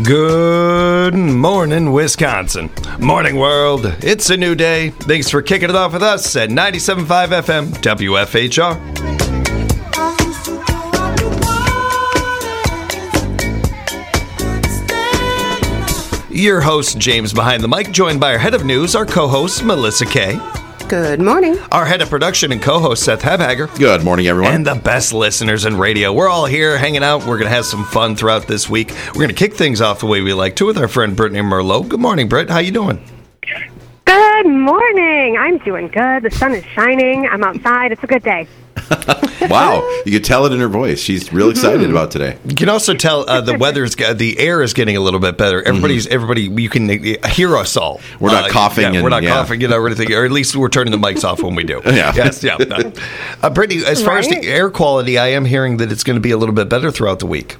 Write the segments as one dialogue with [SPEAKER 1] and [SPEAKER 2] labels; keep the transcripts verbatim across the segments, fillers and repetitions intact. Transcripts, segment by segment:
[SPEAKER 1] Good morning, Wisconsin. Morning, world. It's a new day. Thanks for kicking it off with us at ninety-seven point five F M W F H R. Your host, James behind the mic, joined by our head of news, our co-host, Melissa Kay.
[SPEAKER 2] Good morning.
[SPEAKER 1] Our head of production and co-host, Seth Habhager.
[SPEAKER 3] Good morning, everyone.
[SPEAKER 1] And the best listeners in radio. We're all here hanging out. We're going to have some fun throughout this week. We're going to kick things off the way we like to with our friend Brittany Merlot. Good morning, Britt. How you doing?
[SPEAKER 2] Good morning. I'm doing good. The sun is shining. I'm outside. It's a good day.
[SPEAKER 3] Wow. You can tell it in her voice. She's real excited mm-hmm. about today.
[SPEAKER 1] You can also tell uh, the weather's, the air is getting a little bit better. Everybody's, mm-hmm. everybody, you can hear us all.
[SPEAKER 3] We're not uh,
[SPEAKER 1] Yeah,
[SPEAKER 3] coughing. and,
[SPEAKER 1] we're not
[SPEAKER 3] yeah.
[SPEAKER 1] coughing, you know, or anything, or at least we're turning the mics off when we do.
[SPEAKER 3] Yeah.
[SPEAKER 1] Yes, yeah. Uh, Brittany, as far right? as the air quality, I am hearing that it's going to be a little bit better throughout the week.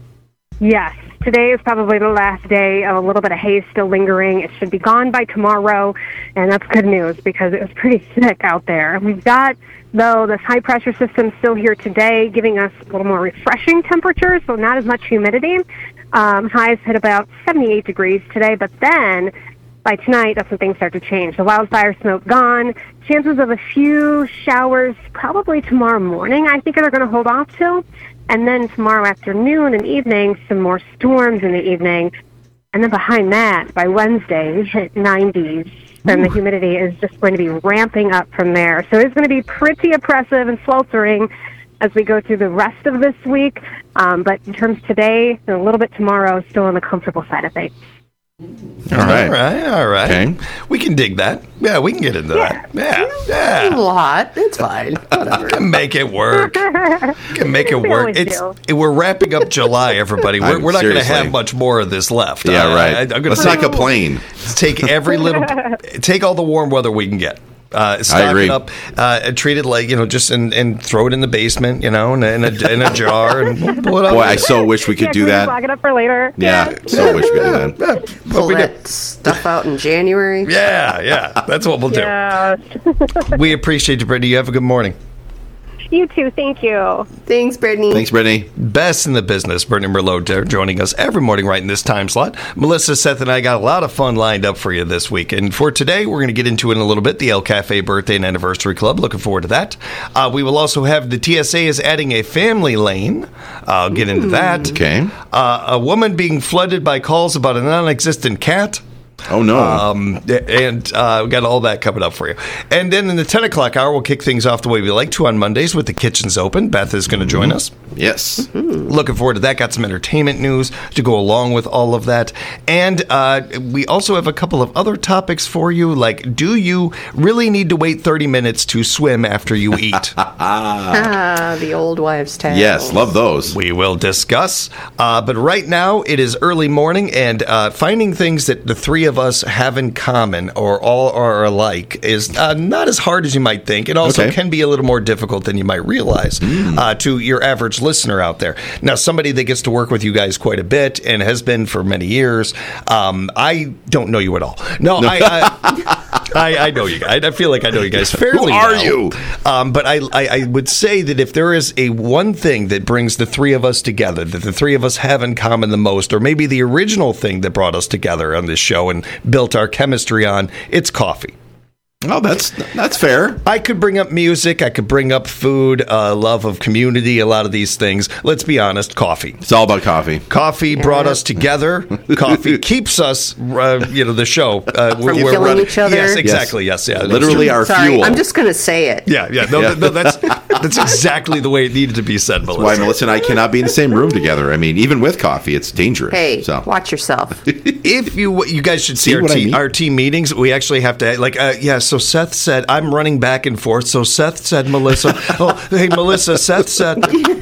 [SPEAKER 2] Yes. Today is probably the last day. A little bit of haze still lingering. It should be gone by tomorrow, and that's good news because it was pretty thick out there. We've got, though, this high-pressure system still here today, giving us a little more refreshing temperatures, so not as much humidity. Um, highs hit about seventy-eight degrees today, but then by tonight, that's when things start to change. The wildfire smoke gone. Chances of a few showers probably tomorrow morning, I think they're going to hold off till. And then tomorrow afternoon and evening, some more storms in the evening. And then behind that, by Wednesday, we hit nineties. And the humidity is just going to be ramping up from there. So it's going to be pretty oppressive and sweltering as we go through the rest of this week. Um, but in terms of today, and a little bit tomorrow, still on the comfortable side of things.
[SPEAKER 3] All right.
[SPEAKER 1] All right. All right.
[SPEAKER 3] Okay.
[SPEAKER 1] We can dig that. Yeah, we can get into
[SPEAKER 2] Yeah.
[SPEAKER 1] that. Yeah. Yeah.
[SPEAKER 4] A lot. It's fine. Whatever.
[SPEAKER 1] Can make it work. Can make it
[SPEAKER 2] We
[SPEAKER 1] work.
[SPEAKER 2] always
[SPEAKER 1] It's
[SPEAKER 2] do.
[SPEAKER 1] it, we're wrapping up July, everybody. We're,
[SPEAKER 3] I'm-
[SPEAKER 1] we're not going to
[SPEAKER 3] seriously.
[SPEAKER 1] have much more of this left.
[SPEAKER 3] Yeah,
[SPEAKER 1] Uh,
[SPEAKER 3] right.
[SPEAKER 1] I, I'm gonna
[SPEAKER 3] Let's
[SPEAKER 1] say-
[SPEAKER 3] not complain.
[SPEAKER 1] Take every little, take all the warm weather we can get. Uh, stock
[SPEAKER 3] agree.
[SPEAKER 1] it up, uh, and treat it like, you know, just and, and throw it in the basement, you know, in a, in a, in a jar and pull it out.
[SPEAKER 3] Boy, I so wish we could
[SPEAKER 2] Yeah,
[SPEAKER 3] do
[SPEAKER 2] can we
[SPEAKER 3] that.
[SPEAKER 2] lock it up for later?
[SPEAKER 3] Yeah, so wish we could do that.
[SPEAKER 4] Pull that stuff out in January.
[SPEAKER 1] Yeah, yeah, that's what we'll do.
[SPEAKER 2] Yeah.
[SPEAKER 1] We appreciate you, Brittany. You have a good morning.
[SPEAKER 2] You too. Thank you.
[SPEAKER 4] Thanks, Brittany.
[SPEAKER 3] Thanks, Brittany.
[SPEAKER 1] Best in the business, Brittany Merlot, there, joining us every morning right in this time slot. Melissa, Seth, and I got a lot of fun lined up for you this week. And for today, we're going to get into it in a little bit, the El Cafe Birthday and Anniversary Club. Looking forward to that. Uh, we will also have the T S A is adding a family lane. I'll get into that.
[SPEAKER 3] Okay.
[SPEAKER 1] Uh, a woman being flooded by calls about a non-existent cat.
[SPEAKER 3] Oh, no.
[SPEAKER 1] Um, and uh, we got all that coming up for you. And then in the ten o'clock hour, we'll kick things off the way we like to on Mondays with the kitchens open. Beth is going to join us.
[SPEAKER 3] Yes.
[SPEAKER 1] Looking forward to that. Got some entertainment news to go along with all of that. And uh, we also have a couple of other topics for you, like, do you really need to wait thirty minutes to swim after you eat?
[SPEAKER 4] Ah, the old wives' tale.
[SPEAKER 3] Yes, love those.
[SPEAKER 1] We will discuss. Uh, but right now, it is early morning, and uh, finding things that the three of us have in common or all are alike is uh, not as hard as you might think. It also
[SPEAKER 3] Okay.
[SPEAKER 1] can be a little more difficult than you might realize
[SPEAKER 3] Mm.
[SPEAKER 1] uh, to your average listener out there. Now, somebody that gets to work with you guys quite a bit and has been for many years, um, I don't know you at all. No, I, I, I, I know you guys. I feel like I know you guys fairly
[SPEAKER 3] Who are
[SPEAKER 1] well.
[SPEAKER 3] you?
[SPEAKER 1] Um, but I, I, I would say that if there is a one thing that brings the three of us together, that the three of us have in common the most, or maybe the original thing that brought us together on this show and built our chemistry on, it's coffee.
[SPEAKER 3] Oh, that's that's fair.
[SPEAKER 1] I could bring up music, I could bring up food, uh, love of community, a lot of these things. Let's be honest, coffee.
[SPEAKER 3] It's all about coffee.
[SPEAKER 1] Coffee brought us together. Coffee keeps us, uh, you know, the show. Uh,
[SPEAKER 4] From killing each other?
[SPEAKER 1] Yes, exactly. Yes, yeah.
[SPEAKER 3] Literally our
[SPEAKER 4] Sorry,
[SPEAKER 3] fuel.
[SPEAKER 4] I'm just going to say it.
[SPEAKER 1] Yeah, yeah. No,
[SPEAKER 3] Yeah.
[SPEAKER 1] no, that's that's exactly the way it needed to be said, Melissa.
[SPEAKER 3] Why Melissa and I cannot be in the same room together. I mean, even with coffee, it's dangerous.
[SPEAKER 4] Hey,
[SPEAKER 3] so.
[SPEAKER 4] watch yourself.
[SPEAKER 1] If you you guys should see,
[SPEAKER 3] See
[SPEAKER 1] our
[SPEAKER 3] what I
[SPEAKER 1] team
[SPEAKER 3] mean?
[SPEAKER 1] our team meetings, we actually have to like uh, yeah. So Seth said I'm running back and forth. So Seth said Melissa. Oh, hey Melissa. Seth said.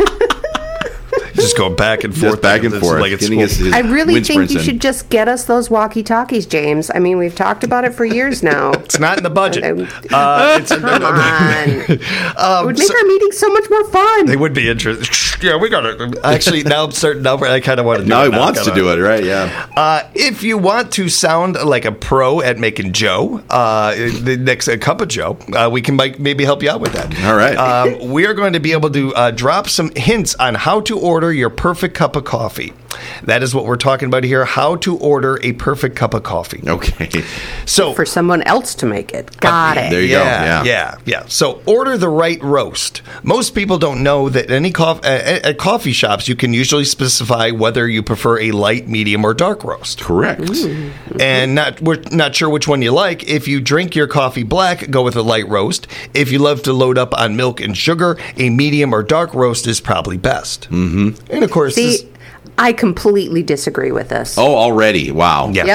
[SPEAKER 1] Just going back and forth,
[SPEAKER 3] Just back and
[SPEAKER 1] It's
[SPEAKER 3] forth.
[SPEAKER 1] Like it's
[SPEAKER 3] Getting his- his
[SPEAKER 4] I really
[SPEAKER 3] wind
[SPEAKER 4] think you
[SPEAKER 3] sprints in.
[SPEAKER 4] should just get us those walkie-talkies, James. I mean, we've talked about it for years now.
[SPEAKER 1] It's not in the budget.
[SPEAKER 4] Um,
[SPEAKER 1] Uh, it's,
[SPEAKER 4] Come on. It
[SPEAKER 1] um,
[SPEAKER 4] would make
[SPEAKER 1] so-
[SPEAKER 4] our meetings so much more fun.
[SPEAKER 1] They would be interesting. Yeah, we got it. Actually, now I'm starting. Now I kind of want to do
[SPEAKER 3] Now
[SPEAKER 1] it.
[SPEAKER 3] he wants to do it, right? Yeah.
[SPEAKER 1] Uh, if you want to sound like a pro at making Joe, uh, the next uh, cup of Joe, uh, we can might, maybe help you out with that.
[SPEAKER 3] All right.
[SPEAKER 1] Um, we are going to be able to uh, drop some hints on how to order your perfect cup of coffee. That is what we're talking about here, how to order a perfect cup of coffee.
[SPEAKER 3] Okay.
[SPEAKER 1] So
[SPEAKER 4] For someone else to make it. Got it.
[SPEAKER 3] There you
[SPEAKER 1] yeah,
[SPEAKER 3] go. Yeah.
[SPEAKER 1] yeah, yeah. So order the right roast. Most people don't know that any cof- at, at coffee shops, you can usually specify whether you prefer a light, medium, or dark roast.
[SPEAKER 3] Correct.
[SPEAKER 1] And not we're not sure which one you like. If you drink your coffee black, go with a light roast. If you love to load up on milk and sugar, a medium or dark roast is probably best. Mm-hmm. And of course,
[SPEAKER 4] See,
[SPEAKER 1] this,
[SPEAKER 4] I completely disagree with this.
[SPEAKER 3] Oh, already. Wow.
[SPEAKER 1] Yeah.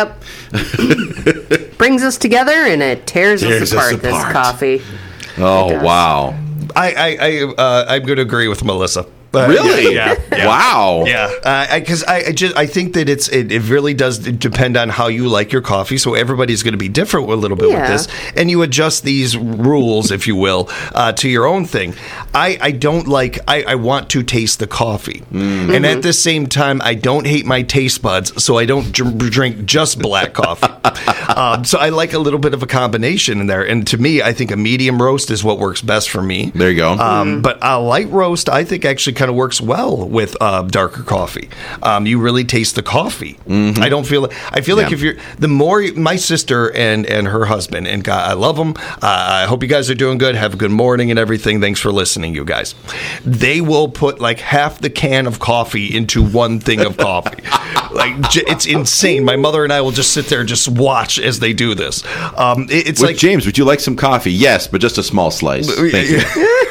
[SPEAKER 4] Yep. Brings us together and it tears,
[SPEAKER 3] Tears
[SPEAKER 4] us apart,
[SPEAKER 3] us apart.
[SPEAKER 4] this coffee.
[SPEAKER 3] Oh,
[SPEAKER 4] does.
[SPEAKER 3] wow.
[SPEAKER 1] I, I, I uh, I'm going to agree with Melissa. Uh,
[SPEAKER 3] Really?
[SPEAKER 1] Yeah. yeah.
[SPEAKER 3] Wow.
[SPEAKER 1] Yeah, because I, I, I just I think that it's it, it really does depend on how you like your coffee. So everybody's going to be different a little bit
[SPEAKER 4] Yeah.
[SPEAKER 1] with this, and you adjust these rules, if you will, uh, to your own thing. I, I don't like I, I want to taste the coffee,
[SPEAKER 3] Mm-hmm.
[SPEAKER 1] and at the same time, I don't hate my taste buds, so I don't dr- drink just black coffee. um, so I like a little bit of a combination in there, and to me, I think a medium roast is what works best for me.
[SPEAKER 3] There you go.
[SPEAKER 1] Um, But a light roast, I think, actually kind of works well with uh, darker coffee. Um, you really taste the coffee. I don't feel. I feel like
[SPEAKER 3] Yeah.
[SPEAKER 1] if you're the more my sister and and her husband and God, I love them. Uh, I hope you guys are doing good. Have a good morning and everything. Thanks for listening, you guys. They will put like half the can of coffee into one thing of coffee. Like j- it's insane. My mother and I will just sit there and just watch as they do this. Um, it- it's
[SPEAKER 3] With
[SPEAKER 1] like
[SPEAKER 3] James, would you like some coffee? Yes, but just a small slice. Thank you.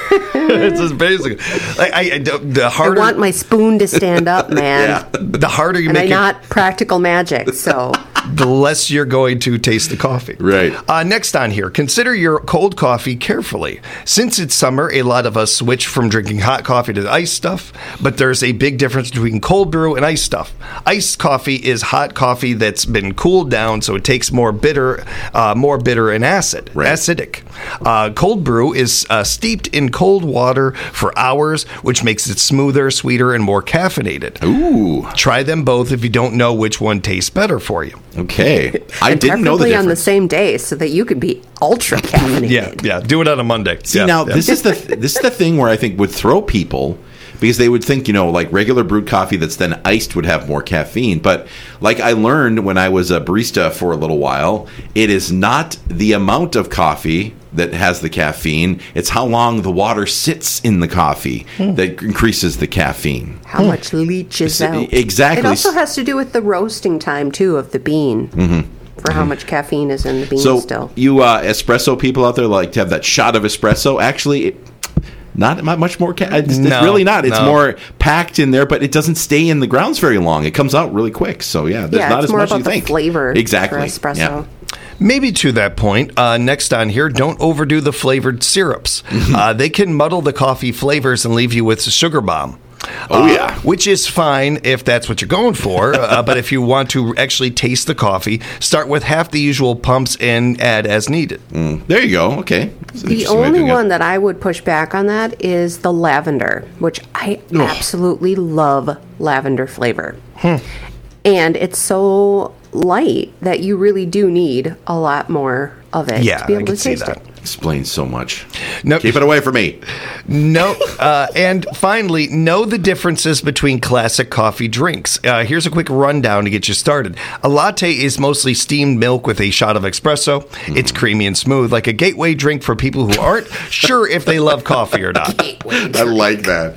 [SPEAKER 1] it's just basically like I, I the
[SPEAKER 4] I
[SPEAKER 1] harder
[SPEAKER 4] want my spoon to stand up, man.
[SPEAKER 1] the harder you
[SPEAKER 4] And
[SPEAKER 1] make
[SPEAKER 4] I'm
[SPEAKER 1] it,
[SPEAKER 4] not practical magic, so
[SPEAKER 1] the less you're going to taste the coffee.
[SPEAKER 3] Right.
[SPEAKER 1] Uh, next on here, consider your cold coffee carefully. Since it's summer, a lot of us switch from drinking hot coffee to iced stuff, but there's a big difference between cold brew and iced stuff. Iced coffee is hot coffee that's been cooled down, so it takes more bitter, uh, more bitter and acid,
[SPEAKER 3] Right.
[SPEAKER 1] acidic. Uh, cold brew is uh, steeped in cold water for hours, which makes it smoother, sweeter, and more caffeinated.
[SPEAKER 3] Ooh.
[SPEAKER 1] Try them both if you don't know which one tastes better for you.
[SPEAKER 3] Okay. I
[SPEAKER 4] and
[SPEAKER 3] didn't know the
[SPEAKER 4] preferably on the
[SPEAKER 3] difference.
[SPEAKER 4] same day so that you could be ultra caffeinated.
[SPEAKER 1] Yeah, yeah. Do it on a Monday.
[SPEAKER 3] See,
[SPEAKER 1] yeah,
[SPEAKER 3] now
[SPEAKER 1] yeah.
[SPEAKER 3] this is the this is the thing where I think would throw people because they would think, you know, like regular brewed coffee that's then iced would have more caffeine. But like I learned when I was a barista for a little while, it is not the amount of coffee that has the caffeine. It's how long the water sits in the coffee that increases the caffeine.
[SPEAKER 4] How much leaches
[SPEAKER 3] S-
[SPEAKER 4] out.
[SPEAKER 3] exactly.
[SPEAKER 4] It also has to do with the roasting time, too, of the bean. Mm-hmm. For how much caffeine is in the bean
[SPEAKER 3] So
[SPEAKER 4] still.
[SPEAKER 3] you uh, espresso people out there like to have that shot of espresso. Actually, it, not not much more. Ca- it's, it's
[SPEAKER 1] No,
[SPEAKER 3] really not. It's
[SPEAKER 1] no.
[SPEAKER 3] more packed in there, but it doesn't stay in the grounds very long. It comes out really quick. So yeah, there's
[SPEAKER 4] Yeah,
[SPEAKER 3] not
[SPEAKER 4] it's
[SPEAKER 3] as
[SPEAKER 4] more
[SPEAKER 3] much as
[SPEAKER 4] about
[SPEAKER 3] you
[SPEAKER 4] the
[SPEAKER 3] think.
[SPEAKER 4] flavor
[SPEAKER 3] Exactly.
[SPEAKER 4] for espresso.
[SPEAKER 3] Yeah.
[SPEAKER 1] Maybe to that point, uh, next on here, don't overdo the flavored syrups. Uh, they can muddle the coffee flavors and leave you with a sugar bomb.
[SPEAKER 3] Oh,
[SPEAKER 1] Uh,
[SPEAKER 3] yeah.
[SPEAKER 1] Which is fine if that's what you're going for. uh, but if you want to actually taste the coffee, start with half the usual pumps and add as needed.
[SPEAKER 3] Mm, there you go. Okay. That's an
[SPEAKER 4] The
[SPEAKER 3] interesting way of
[SPEAKER 4] only
[SPEAKER 3] doing it.
[SPEAKER 4] one that I would push back on that is the lavender, which I
[SPEAKER 3] Ugh.
[SPEAKER 4] absolutely love lavender flavor.
[SPEAKER 3] Hmm.
[SPEAKER 4] And it's so light that you really do need a lot more of it
[SPEAKER 1] Yeah,
[SPEAKER 4] to be
[SPEAKER 1] I
[SPEAKER 4] able
[SPEAKER 1] can
[SPEAKER 4] to
[SPEAKER 1] see
[SPEAKER 4] taste
[SPEAKER 1] that.
[SPEAKER 4] it.
[SPEAKER 3] Explains so much.
[SPEAKER 1] No,
[SPEAKER 3] Keep it away from me.
[SPEAKER 1] No, uh, and finally, know the differences between classic coffee drinks. Uh, here's a quick rundown to get you started. A latte is mostly steamed milk with a shot of espresso. It's creamy and smooth, like a gateway drink for people who aren't sure if they love coffee or not.
[SPEAKER 3] I like that.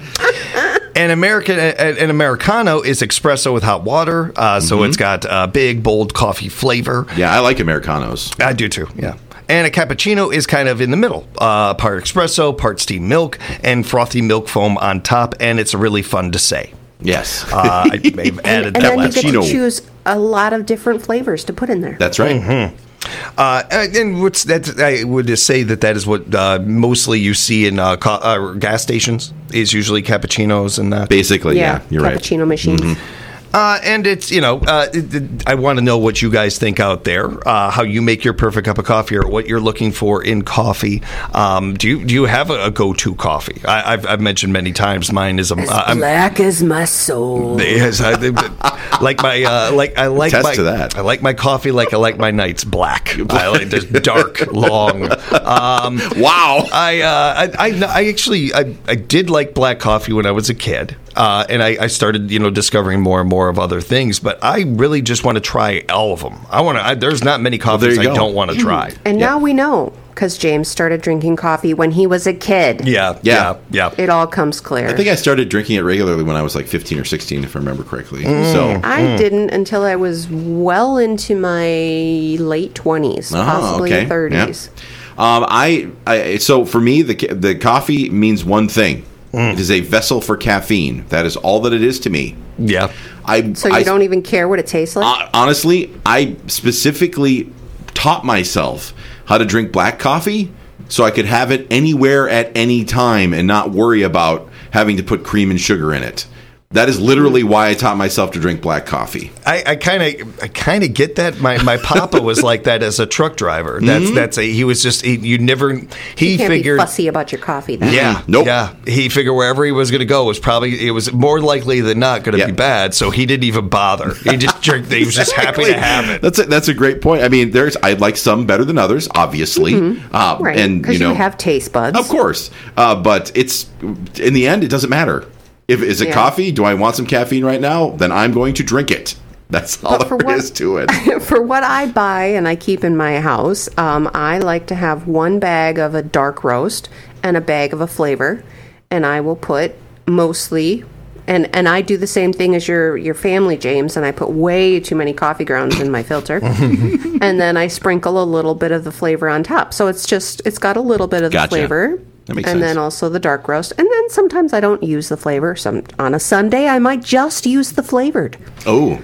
[SPEAKER 1] An American, an Americano is espresso with hot water, uh, so it's got a big, bold coffee flavor.
[SPEAKER 3] Yeah, I like Americanos.
[SPEAKER 1] I do too, yeah. And a cappuccino is kind of in the middle, uh, part espresso, part steamed milk, and frothy milk foam on top, and it's really fun to say.
[SPEAKER 3] Yes.
[SPEAKER 1] Uh, I may have added
[SPEAKER 4] And
[SPEAKER 1] that
[SPEAKER 4] then you
[SPEAKER 1] last.
[SPEAKER 4] get to
[SPEAKER 3] Cappuccino.
[SPEAKER 4] choose a lot of different flavors to put in there.
[SPEAKER 3] That's right.
[SPEAKER 1] Mm-hmm. Uh, and what's that? I would just say that that is what uh, mostly you see in uh, co- uh, gas stations is usually cappuccinos and that.
[SPEAKER 3] Basically, yeah, you're right.
[SPEAKER 4] cappuccino machines.
[SPEAKER 1] Uh, and it's, you know, uh, it, it, I want to know what you guys think out there, uh, how you make your perfect cup of coffee or what you're looking for in coffee. Um, do you do you have a, a go-to coffee? I, I've, I've mentioned many times mine is a...
[SPEAKER 4] As
[SPEAKER 1] Uh, I'm-
[SPEAKER 4] black as my soul.
[SPEAKER 1] Yes, I, like my uh, like I like
[SPEAKER 3] Attest
[SPEAKER 1] my
[SPEAKER 3] to that.
[SPEAKER 1] I like my coffee like I like my nights black. I like just dark, long. Um,
[SPEAKER 3] Wow.
[SPEAKER 1] I, uh, I I I actually I, I did like black coffee when I was a kid. Uh, and I, I started, you know, discovering more and more of other things. But I really just want to try all of them. I want to. There's not many coffees
[SPEAKER 3] well,
[SPEAKER 1] I don't want to try.
[SPEAKER 4] And
[SPEAKER 3] Yeah.
[SPEAKER 4] now we know, because James started drinking coffee when he was a kid.
[SPEAKER 1] Yeah,
[SPEAKER 3] Yeah.
[SPEAKER 1] yeah, yeah.
[SPEAKER 4] It all comes clear.
[SPEAKER 3] I think I started drinking it regularly when I was like fifteen or sixteen, if I remember correctly.
[SPEAKER 1] Mm.
[SPEAKER 3] So
[SPEAKER 4] I didn't until I was well into my late twenties,
[SPEAKER 3] Oh,
[SPEAKER 4] possibly
[SPEAKER 3] okay.
[SPEAKER 4] thirties.
[SPEAKER 3] Yeah. Um, I, I so for me the ca- the coffee means one thing.
[SPEAKER 1] Mm.
[SPEAKER 3] It is a vessel for caffeine. That is all that it is to me.
[SPEAKER 1] yeah.
[SPEAKER 3] I
[SPEAKER 4] So you
[SPEAKER 3] I,
[SPEAKER 4] don't even care what it tastes like?
[SPEAKER 3] uh, honestly, I specifically taught myself how to drink black coffee so I could have it anywhere at any time and not worry about having to put cream and sugar in it. That is literally why I taught myself to drink black coffee.
[SPEAKER 1] I kind of, I kind of get that. My my papa was like that as a truck driver. That's
[SPEAKER 3] Mm-hmm.
[SPEAKER 1] that's a. He was just he, you never. He
[SPEAKER 4] you can't
[SPEAKER 1] figured.
[SPEAKER 4] be fussy about your coffee then.
[SPEAKER 1] Yeah,
[SPEAKER 3] Nope.
[SPEAKER 1] Yeah, he figured wherever he was going to go was probably it was more likely than not going to
[SPEAKER 3] Yeah.
[SPEAKER 1] be bad. So he didn't even bother. He just drank. He was just happy to have it.
[SPEAKER 3] That's a, that's a great point. I mean, there's I like some better than others, obviously, uh,
[SPEAKER 4] Right.
[SPEAKER 3] and
[SPEAKER 4] Because
[SPEAKER 3] you
[SPEAKER 4] you,
[SPEAKER 3] know,
[SPEAKER 4] have taste buds.
[SPEAKER 3] of course. Uh, but it's in the end, it doesn't matter. If is it
[SPEAKER 4] Yeah.
[SPEAKER 3] coffee? Do I want some caffeine right now? Then I'm going to drink it. That's all
[SPEAKER 4] But for
[SPEAKER 3] there
[SPEAKER 4] what-
[SPEAKER 3] is to it.
[SPEAKER 4] For what I buy and I keep in my house, um, I like to have one bag of a dark roast and a bag of a flavor, and I will put mostly, and, and I do the same thing as your your family, James, and I put way too many coffee grounds in my filter, and then I sprinkle a little bit of the flavor on top. So it's just it's got a little bit of the
[SPEAKER 3] Gotcha.
[SPEAKER 4] flavor.
[SPEAKER 3] That makes
[SPEAKER 4] and
[SPEAKER 3] sense.
[SPEAKER 4] then also the dark roast, and then sometimes I don't use the flavor. Some on a Sunday I might just use the flavored.
[SPEAKER 3] Oh,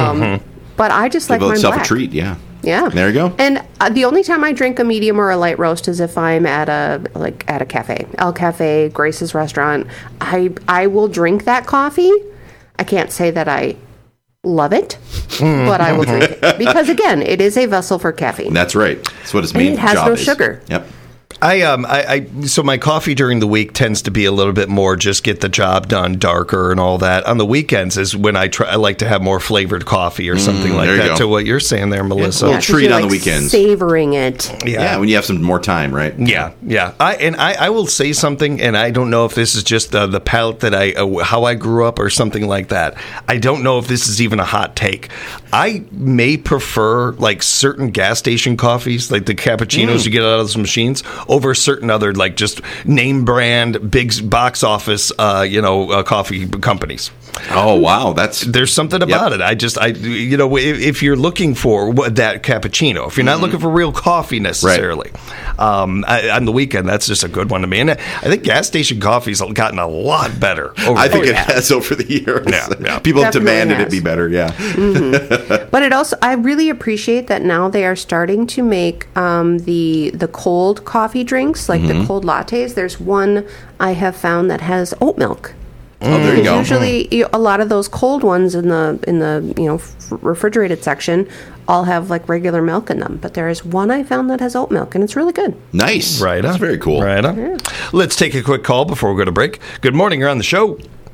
[SPEAKER 4] But I just like
[SPEAKER 3] give
[SPEAKER 4] mine
[SPEAKER 3] itself
[SPEAKER 4] black.
[SPEAKER 3] a treat. Yeah.
[SPEAKER 4] Yeah.
[SPEAKER 3] There you go.
[SPEAKER 4] And uh, the only time I drink a medium or a light roast is if I'm at a like at a cafe, El Cafe, Grace's restaurant. I I will drink that coffee. I can't say that I love it, but I will drink it because again, it is a vessel for caffeine.
[SPEAKER 3] That's right. That's what its
[SPEAKER 4] And
[SPEAKER 3] main
[SPEAKER 4] it has
[SPEAKER 3] job
[SPEAKER 4] no
[SPEAKER 3] is.
[SPEAKER 4] sugar.
[SPEAKER 3] Yep.
[SPEAKER 1] I um I, I so my coffee during the week tends to be a little bit more just get the job done, darker and all that. On the weekends is when I try. I like to have more flavored coffee or something like
[SPEAKER 3] there you
[SPEAKER 1] that.
[SPEAKER 3] go.
[SPEAKER 1] To what you're saying there, Melissa.
[SPEAKER 3] little
[SPEAKER 4] 'Cause
[SPEAKER 3] treat
[SPEAKER 4] you're,
[SPEAKER 3] on the
[SPEAKER 4] like,
[SPEAKER 3] weekends.
[SPEAKER 4] savoring it.
[SPEAKER 3] Yeah. When you have some more time, right?
[SPEAKER 1] Yeah, yeah. I and I, I will say something, and I don't know if this is just uh, the palate that I uh, how I grew up or something like that. I don't know if this is even a hot take. I may prefer like certain gas station coffees, like the cappuccinos you get out of those machines, over certain other like just name brand big box office, uh, you know, uh, coffee companies.
[SPEAKER 3] Oh wow, that's
[SPEAKER 1] There's something about it. I just, I, you know, if, if you're looking for what, that cappuccino, if you're not looking for real coffee necessarily, um, I, on the weekend, that's just a good one to me. And I think gas station coffee's gotten a lot better. Over
[SPEAKER 3] I think
[SPEAKER 1] the
[SPEAKER 3] it
[SPEAKER 1] years.
[SPEAKER 3] has over the years.
[SPEAKER 1] Yeah, yeah.
[SPEAKER 3] People have
[SPEAKER 4] Definitely
[SPEAKER 3] demanded it
[SPEAKER 4] has.
[SPEAKER 3] be better. Yeah.
[SPEAKER 4] But it also, I really appreciate that now they are starting to make um, the the cold coffee drinks, like
[SPEAKER 3] Mm-hmm.
[SPEAKER 4] the cold lattes. There's one I have found that has oat milk.
[SPEAKER 3] Oh, there you go.
[SPEAKER 4] Usually, you, a lot of those cold ones in the in the you know f- refrigerated section all have like regular milk in them. But there is one I found that has oat milk, and it's really good.
[SPEAKER 3] Nice.
[SPEAKER 1] Right
[SPEAKER 3] That's
[SPEAKER 1] on.
[SPEAKER 3] very cool.
[SPEAKER 1] Right on. Let's take a quick call before we go to break. Good morning. You're on the show.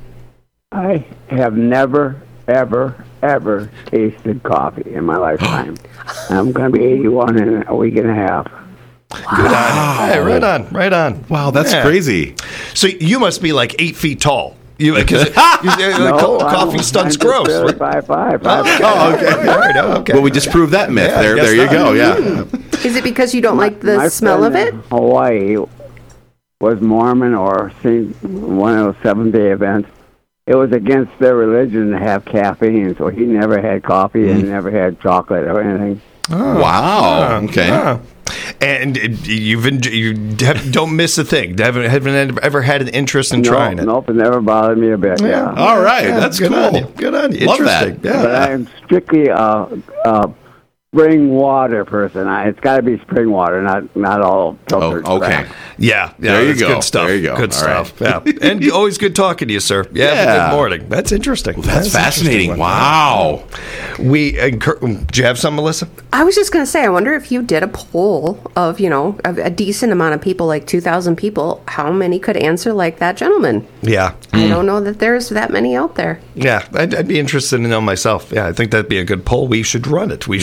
[SPEAKER 5] I have never, ever, ever tasted coffee in my lifetime. I'm going to be eighty-one in a week and a half.
[SPEAKER 1] Good on. Hey, right on. Right on.
[SPEAKER 3] Wow, that's
[SPEAKER 1] Yeah.
[SPEAKER 3] crazy.
[SPEAKER 1] So you must be like eight feet tall. You because
[SPEAKER 5] No, I
[SPEAKER 1] coffee
[SPEAKER 5] don't-
[SPEAKER 1] stunts
[SPEAKER 5] I'm just
[SPEAKER 1] gross.
[SPEAKER 5] barely
[SPEAKER 1] right?
[SPEAKER 5] five five, five
[SPEAKER 1] Oh, okay. All right. Okay.
[SPEAKER 3] Well, we just proved that myth.
[SPEAKER 1] Yeah, I
[SPEAKER 3] there,
[SPEAKER 1] guess
[SPEAKER 3] there you
[SPEAKER 1] not.
[SPEAKER 3] go. Yeah.
[SPEAKER 4] Is it because you don't like the
[SPEAKER 5] My
[SPEAKER 4] smell of
[SPEAKER 5] friend
[SPEAKER 4] it?
[SPEAKER 5] in Hawaii was Mormon or Saint one of those seven day events. It was against their religion to have caffeine, so he never had coffee
[SPEAKER 3] Mm.
[SPEAKER 5] and never had chocolate or anything.
[SPEAKER 3] Wow. Okay.
[SPEAKER 1] Ah. And it- you've enj- you have, don't miss a thing. Haven't haven't ever had an interest in
[SPEAKER 5] no,
[SPEAKER 1] trying it.
[SPEAKER 5] Nope, it never bothered me a bit. Yeah.
[SPEAKER 3] All right.
[SPEAKER 1] Yeah,
[SPEAKER 3] That's
[SPEAKER 1] good
[SPEAKER 3] cool.
[SPEAKER 1] on you. Good on you.
[SPEAKER 3] Love that.
[SPEAKER 1] Interesting. Yeah.
[SPEAKER 5] But I'm strictly a, a spring water person. I, it's got to be spring water, not not all filtered.
[SPEAKER 3] Oh, okay.
[SPEAKER 5] crap.
[SPEAKER 1] Yeah, yeah,
[SPEAKER 3] There you
[SPEAKER 1] that's
[SPEAKER 3] go.
[SPEAKER 1] good stuff.
[SPEAKER 3] There you go.
[SPEAKER 1] Good
[SPEAKER 3] All
[SPEAKER 1] stuff. Yeah, and always good talking to you, sir. Yeah,
[SPEAKER 3] Yeah.
[SPEAKER 1] good morning. That's interesting.
[SPEAKER 3] That's
[SPEAKER 1] an
[SPEAKER 3] fascinating.
[SPEAKER 1] interesting one.
[SPEAKER 3] Wow.
[SPEAKER 1] We incur- do you have some, Melissa?
[SPEAKER 4] I was just going to say, I wonder if you did a poll of, you know, a, a decent amount of people, like two thousand people, how many could answer like that gentleman?
[SPEAKER 1] Yeah,
[SPEAKER 4] I don't know that there's that many out there.
[SPEAKER 1] yeah. I'd, I'd be interested to know myself. Yeah, I think that'd be a good poll. We should run it. We should do that.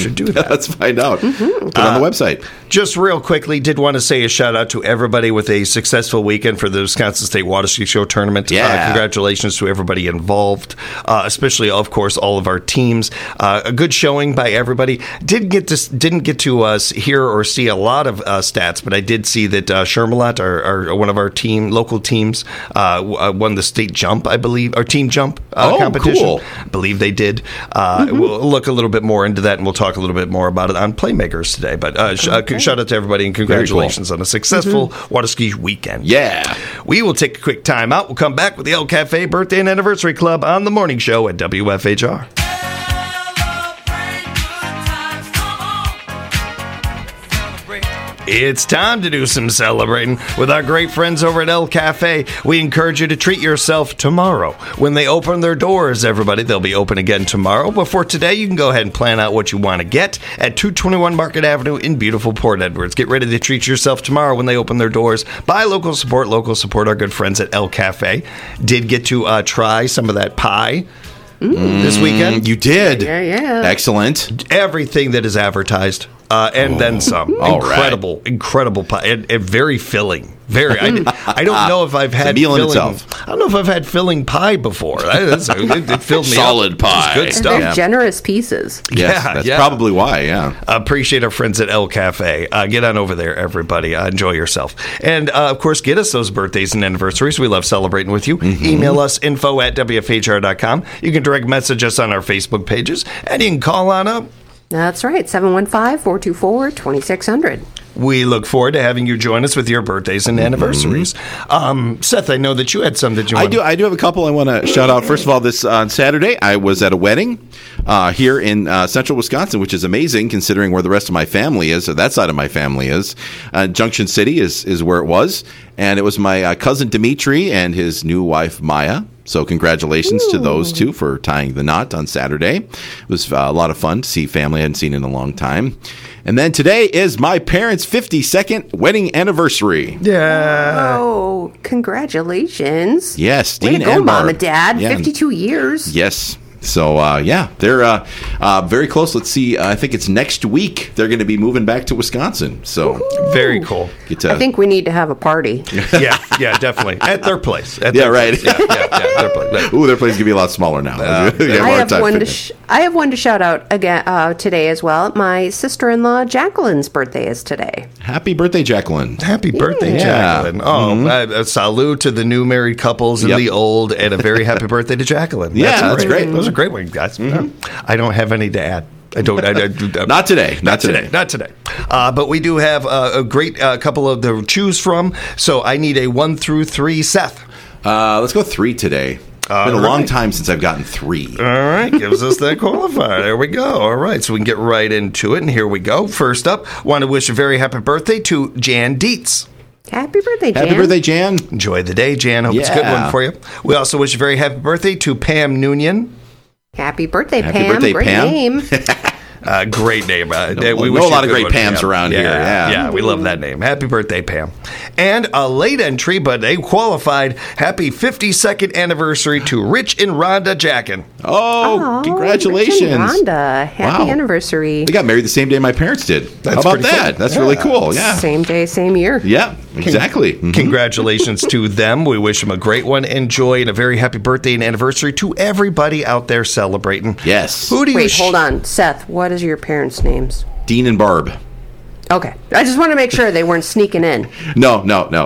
[SPEAKER 1] that?
[SPEAKER 3] Let's find out.
[SPEAKER 4] Mm-hmm.
[SPEAKER 3] Put it on the website.
[SPEAKER 1] Just real quickly, did want to say a shout out to everybody with a successful weekend for the Wisconsin State Water Ski Show tournament.
[SPEAKER 3] Yeah.
[SPEAKER 1] Uh, congratulations to everybody involved, uh, especially, of course, all of our teams. Uh, a good showing by everybody. Did get to didn't get to uh, hear or see a lot of uh, stats, but I did see that uh, Shermelot, our, our one of our team local teams, uh, won the state jump, I believe, or team jump uh,
[SPEAKER 3] Oh,
[SPEAKER 1] competition.
[SPEAKER 3] cool.
[SPEAKER 1] I believe they did. Uh,
[SPEAKER 3] Mm-hmm.
[SPEAKER 1] We'll look a little bit more into that, and we'll talk a little bit more about it on Playmakers today. But uh, sh- uh, shout out to everybody, and congratulations on a successful
[SPEAKER 3] Mm-hmm.
[SPEAKER 1] water ski weekend.
[SPEAKER 3] Yeah.
[SPEAKER 1] We will take a quick time out. We'll come back with the El Cafe Birthday and Anniversary Club on the morning show at W F H R. It's time to do some celebrating with our great friends over at El Cafe. We encourage you to treat yourself tomorrow when they open their doors, everybody. They'll be open again tomorrow. But for today, you can go ahead and plan out what you want to get at two twenty-one Market Avenue in beautiful Port Edwards. Get ready to treat yourself tomorrow when they open their doors. Buy local, support local, support our good friends at El Cafe. Did get to uh, try some of that pie this weekend.
[SPEAKER 3] You did.
[SPEAKER 4] Yeah, yeah.
[SPEAKER 3] Excellent.
[SPEAKER 1] Everything that is advertised. Uh, and then some.
[SPEAKER 3] All right.
[SPEAKER 1] Incredible, incredible pie. And, and very filling. Very. I, I don't know if I've had
[SPEAKER 3] meal in
[SPEAKER 1] filling.
[SPEAKER 3] itself.
[SPEAKER 1] I don't know if I've had filling pie before. I, that's, it, it filled me
[SPEAKER 3] Solid
[SPEAKER 1] up.
[SPEAKER 3] pie.
[SPEAKER 1] It was good
[SPEAKER 4] And
[SPEAKER 1] stuff.
[SPEAKER 4] they're generous pieces.
[SPEAKER 3] Yes,
[SPEAKER 1] Yeah,
[SPEAKER 3] that's
[SPEAKER 1] yeah.
[SPEAKER 3] probably why, yeah.
[SPEAKER 1] Appreciate our friends at El Cafe. Uh, get on over there, everybody. Uh, enjoy yourself. And, uh, of course, get us those birthdays and anniversaries. We love celebrating with you.
[SPEAKER 3] Mm-hmm.
[SPEAKER 1] Email us info at W F H R dot com. You can direct message us on our Facebook pages. And you can call on up.
[SPEAKER 4] That's right, seven one five, four two four, two six zero zero.
[SPEAKER 1] We look forward to having you join us with your birthdays and anniversaries. Um, Seth, I know that you had some that you
[SPEAKER 3] I
[SPEAKER 1] want.
[SPEAKER 3] do. I do have a couple I want to shout out. First of all, this on Saturday, I was at a wedding uh, here in uh, central Wisconsin, which is amazing considering where the rest of my family is, or that side of my family is. Uh, Junction City is is where it was, and it was my uh, cousin Dimitri and his new wife Maya. So congratulations Ooh. to those two for tying the knot on Saturday. It was uh, a lot of fun to see family I hadn't seen in a long time. And then today is my parents' fifty-second wedding anniversary.
[SPEAKER 1] Yeah.
[SPEAKER 4] Oh, congratulations.
[SPEAKER 3] Yes,
[SPEAKER 4] Way
[SPEAKER 3] Dean
[SPEAKER 4] to go,
[SPEAKER 3] and
[SPEAKER 4] Mom
[SPEAKER 3] Barb.
[SPEAKER 4] and Dad.
[SPEAKER 3] Yeah.
[SPEAKER 4] fifty-two years.
[SPEAKER 3] Yes. So, uh, yeah, they're uh, uh, very close. Let's see. Uh, I think it's next week they're going to be moving back to Wisconsin. So,
[SPEAKER 1] Very cool.
[SPEAKER 3] get to,
[SPEAKER 4] I think we need to have a party.
[SPEAKER 1] Yeah, yeah, definitely. At their place. At
[SPEAKER 3] Yeah,
[SPEAKER 1] their
[SPEAKER 3] right.
[SPEAKER 1] place. Yeah, yeah, yeah, their place.
[SPEAKER 3] ooh, their place could be a lot smaller now. You have a
[SPEAKER 4] I
[SPEAKER 3] hard
[SPEAKER 4] have
[SPEAKER 3] time
[SPEAKER 4] one to
[SPEAKER 3] fitting.
[SPEAKER 4] sh- I have one to shout out again uh, today as well. My sister-in-law Jacqueline's birthday is today.
[SPEAKER 3] Happy birthday, Jacqueline.
[SPEAKER 1] Happy birthday,
[SPEAKER 3] Yeah.
[SPEAKER 1] Jacqueline. Oh, uh, a salute to the new married couples and
[SPEAKER 3] Yep.
[SPEAKER 1] the old, and a very happy birthday to Jacqueline.
[SPEAKER 3] Yeah, that's great.
[SPEAKER 1] Those are great ones, guys. I don't have any to add. I don't. I, I, I,
[SPEAKER 3] Not today. Not,
[SPEAKER 1] Not
[SPEAKER 3] today.
[SPEAKER 1] today. Not today. Uh, but we do have uh, a great uh, couple of to choose from. So I need a one through three, Seth.
[SPEAKER 3] Uh, let's go three today. It's
[SPEAKER 1] All
[SPEAKER 3] been a long
[SPEAKER 1] right.
[SPEAKER 3] time since I've gotten three.
[SPEAKER 1] All right, gives us that qualifier. There we go. All right, so we can get right into it. And here we go. First up, want to wish a very happy birthday to Jan Dietz.
[SPEAKER 4] Happy birthday, Jan.
[SPEAKER 3] Happy birthday, Jan.
[SPEAKER 1] Enjoy the day, Jan. Hope it's a good
[SPEAKER 3] Yeah.
[SPEAKER 1] one for you. We also wish a very happy birthday to Pam Noonian.
[SPEAKER 4] Happy birthday,
[SPEAKER 3] Happy
[SPEAKER 4] Pam.
[SPEAKER 3] birthday,
[SPEAKER 4] Great
[SPEAKER 3] Pay
[SPEAKER 4] name.
[SPEAKER 1] Uh, great name. Uh,
[SPEAKER 3] know-
[SPEAKER 1] we
[SPEAKER 3] know
[SPEAKER 1] wish
[SPEAKER 3] a
[SPEAKER 1] you
[SPEAKER 3] lot of
[SPEAKER 1] good
[SPEAKER 3] great
[SPEAKER 1] one,
[SPEAKER 3] Pams
[SPEAKER 1] Pam.
[SPEAKER 3] around here, yeah.
[SPEAKER 1] yeah, we love that name. Happy birthday, Pam. And a late entry, but a qualified happy fifty-second anniversary to Rich and Rhonda Jackin.
[SPEAKER 3] Oh,
[SPEAKER 4] Aw,
[SPEAKER 3] congratulations.
[SPEAKER 4] Rich and Rhonda. Happy
[SPEAKER 3] Wow.
[SPEAKER 4] anniversary.
[SPEAKER 3] They got married the same day my parents did.
[SPEAKER 1] That's
[SPEAKER 3] How about
[SPEAKER 1] pretty
[SPEAKER 3] that?
[SPEAKER 1] cool.
[SPEAKER 3] That's
[SPEAKER 1] Yeah.
[SPEAKER 3] really cool. Yeah.
[SPEAKER 4] Same day, same year.
[SPEAKER 3] Yeah, exactly. Mhm.
[SPEAKER 1] Congratulations to them. We wish them a great one. Enjoy and a very happy birthday and anniversary to everybody out there celebrating.
[SPEAKER 3] Yes.
[SPEAKER 1] Who do you
[SPEAKER 4] Wait,
[SPEAKER 1] sh-
[SPEAKER 4] hold on. Seth, what is your parents' names?
[SPEAKER 3] Dean and Barb.
[SPEAKER 4] Okay. I just want to make sure they weren't sneaking in.
[SPEAKER 3] No, no, no.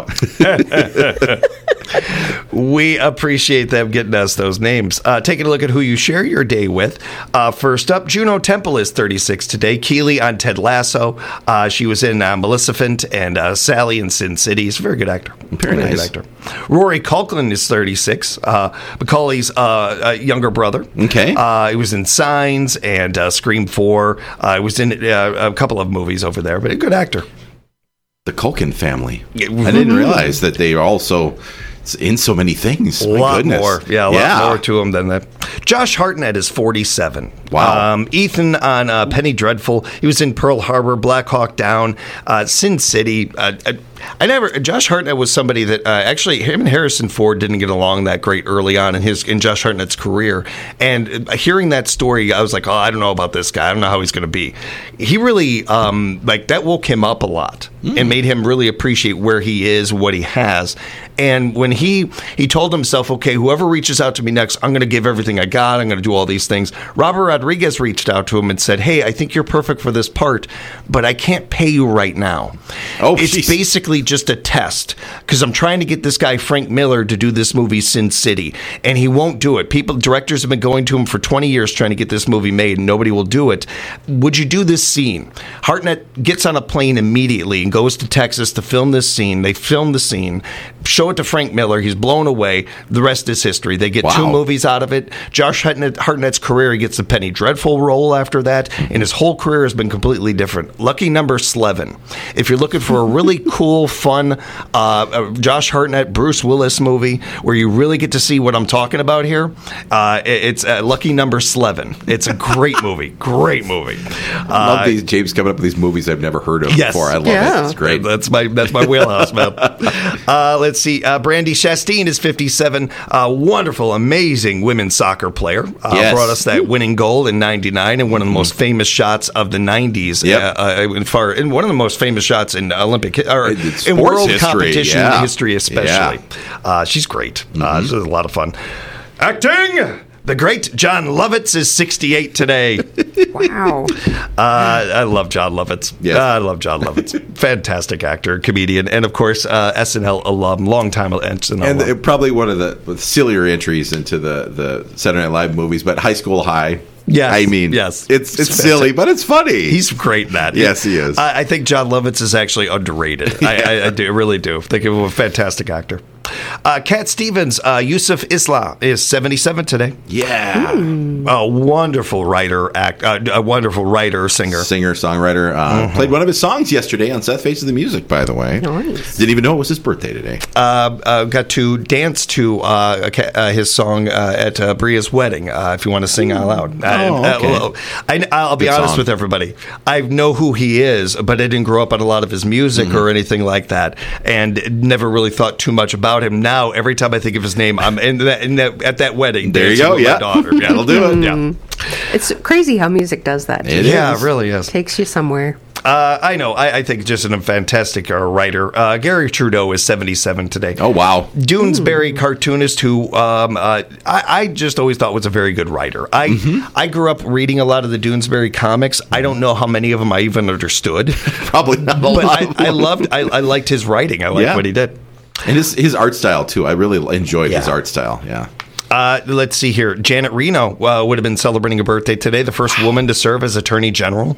[SPEAKER 1] We appreciate them getting us those names. Uh, taking a look at who you share your day with. Uh, first up, Juno Temple is thirty-six today. Keely on Ted Lasso. Uh, she was in uh, Maleficent and uh, Sally in Sin City. He's a very good actor.
[SPEAKER 3] Very nice.
[SPEAKER 1] good actor. Rory Culkin is thirty-six. Uh, Macaulay's uh, uh, younger brother.
[SPEAKER 3] Okay.
[SPEAKER 1] Uh, he was in Signs and uh, Scream four. Uh, he was in uh, a couple of movies over there, but a good actor.
[SPEAKER 3] The Culkin family.
[SPEAKER 1] Yeah.
[SPEAKER 3] I didn't realize that they are also in so many things.
[SPEAKER 1] A
[SPEAKER 3] My
[SPEAKER 1] lot
[SPEAKER 3] goodness.
[SPEAKER 1] more. Yeah, a
[SPEAKER 3] yeah.
[SPEAKER 1] lot more to him than that. Josh Hartnett is forty-seven.
[SPEAKER 3] Wow.
[SPEAKER 1] Um, Ethan on uh, Penny Dreadful. He was in Pearl Harbor, Black Hawk Down, uh, Sin City. Uh, I, I never. Josh Hartnett was somebody that uh, actually him and Harrison Ford didn't get along that great early on in his in Josh Hartnett's career. And uh, hearing that story, I was like, oh, I don't know about this guy. I don't know how he's going to be. He really um, like that woke him up a lot mm. and made him really appreciate where he is, what he has. And when he he told himself, okay, whoever reaches out to me next, I'm going to give everything I got. I'm going to do all these things. Robert Rodriguez reached out to him and said, hey, I think you're perfect for this part, but I can't pay you right now.
[SPEAKER 3] Oh,
[SPEAKER 1] it's
[SPEAKER 3] geez.
[SPEAKER 1] basically just a test because I'm trying to get this guy Frank Miller to do this movie Sin City, and he won't do it. People, directors have been going to him for twenty years trying to get this movie made, and nobody will do it. Would you do this scene? Hartnett gets on a plane immediately and goes to Texas to film this scene. They film the scene, show it to Frank Miller. He's blown away. The rest is history. They get
[SPEAKER 3] Wow.
[SPEAKER 1] two movies out of it. Josh Hartnett, Hartnett's career, he gets the Penny Dreadful role after that, and his whole career has been completely different. Lucky number eleven. If you're looking for a really cool, fun uh, uh, Josh Hartnett, Bruce Willis movie where you really get to see what I'm talking about here, uh, it- it's uh, Lucky number eleven. It's a great movie. Great movie.
[SPEAKER 3] I
[SPEAKER 1] Uh,
[SPEAKER 3] love these James coming up with these movies I've never heard of
[SPEAKER 1] Yes.
[SPEAKER 3] before. I love
[SPEAKER 4] Yeah.
[SPEAKER 3] it. It's great.
[SPEAKER 1] That's my that's my wheelhouse, man. Uh, let's see. Uh, Brandy Chastain is fifty-seven. Uh, wonderful, amazing women's soccer player. Uh,
[SPEAKER 3] Yes.
[SPEAKER 1] Brought us that winning goal in ninety-nine and one of the most famous shots of the nineties.
[SPEAKER 3] Yep.
[SPEAKER 1] Uh, uh, in far, in one of the most famous shots in Olympic or
[SPEAKER 3] In
[SPEAKER 1] in
[SPEAKER 3] sports
[SPEAKER 1] world
[SPEAKER 3] history,
[SPEAKER 1] competition
[SPEAKER 3] yeah.
[SPEAKER 1] history, especially. Uh, she's great. Uh, this is a lot of fun. Acting. The great John Lovitz is sixty-eight today.
[SPEAKER 4] Wow.
[SPEAKER 1] Uh, I love John Lovitz.
[SPEAKER 3] Yes.
[SPEAKER 1] I love John Lovitz. Fantastic actor, comedian, and of course, uh, S N L alum, long time S N L
[SPEAKER 3] And
[SPEAKER 1] alum.
[SPEAKER 3] the, probably one of the with sillier entries into the, the Saturday Night Live movies, but High School High.
[SPEAKER 1] Yes,
[SPEAKER 3] I mean,
[SPEAKER 1] yes.
[SPEAKER 3] it's it's
[SPEAKER 1] It's
[SPEAKER 3] silly, but it's funny.
[SPEAKER 1] He's great in that.
[SPEAKER 3] Yes, he is.
[SPEAKER 1] I, I think John Lovitz is actually underrated. I, I, I do, really do. Think of him a fantastic actor. Uh, Cat Stevens, uh, Yusuf Isla is seventy-seven today.
[SPEAKER 3] yeah,
[SPEAKER 1] A wonderful writer, act, uh, a wonderful writer, singer.
[SPEAKER 3] singer songwriter uh, played one of his songs yesterday on Seth Faces the Music. By the way,
[SPEAKER 4] Nice.
[SPEAKER 3] didn't even know it was his birthday today.
[SPEAKER 1] Uh, uh, got to dance to uh, a ca- uh, his song uh, at uh, Bria's wedding. Uh, if you want to sing out loud,
[SPEAKER 3] Oh,
[SPEAKER 1] Uh,
[SPEAKER 3] okay.
[SPEAKER 1] well, I, I'll be
[SPEAKER 3] Good
[SPEAKER 1] honest
[SPEAKER 3] song.
[SPEAKER 1] with everybody. I know who he is, but I didn't grow up on a lot of his music
[SPEAKER 3] Mm-hmm.
[SPEAKER 1] or anything like that, and never really thought too much about him. Now, every time I think of his name, I'm in that, in that at that wedding.
[SPEAKER 3] There you
[SPEAKER 1] dancing
[SPEAKER 3] go,
[SPEAKER 1] with
[SPEAKER 3] yeah.
[SPEAKER 1] my daughter. Yeah,
[SPEAKER 3] That'll do it.
[SPEAKER 1] Yeah.
[SPEAKER 4] It's crazy how music does that.
[SPEAKER 3] It
[SPEAKER 1] Yeah,
[SPEAKER 3] is.
[SPEAKER 1] it really is.
[SPEAKER 4] Takes you somewhere.
[SPEAKER 1] Uh, I know. I, I think just a fantastic uh, writer. Uh, Gary Trudeau is seventy-seven today.
[SPEAKER 3] Oh wow,
[SPEAKER 1] Doonesbury cartoonist who um, uh, I, I just always thought was a very good writer. I
[SPEAKER 3] Mm-hmm.
[SPEAKER 1] I grew up reading a lot of the Doonesbury comics. I don't know how many of them I even understood,
[SPEAKER 3] probably not a
[SPEAKER 1] but
[SPEAKER 3] lot.
[SPEAKER 1] I,
[SPEAKER 3] of
[SPEAKER 1] I
[SPEAKER 3] them.
[SPEAKER 1] loved. I, I liked his writing. I liked
[SPEAKER 3] Yeah.
[SPEAKER 1] what he did.
[SPEAKER 3] and his his art style too. I really enjoyed his
[SPEAKER 1] Yeah.
[SPEAKER 3] art style. Yeah.
[SPEAKER 1] Uh, let's see here. Janet Reno uh, would have been celebrating a birthday today. The first woman to serve as Attorney General.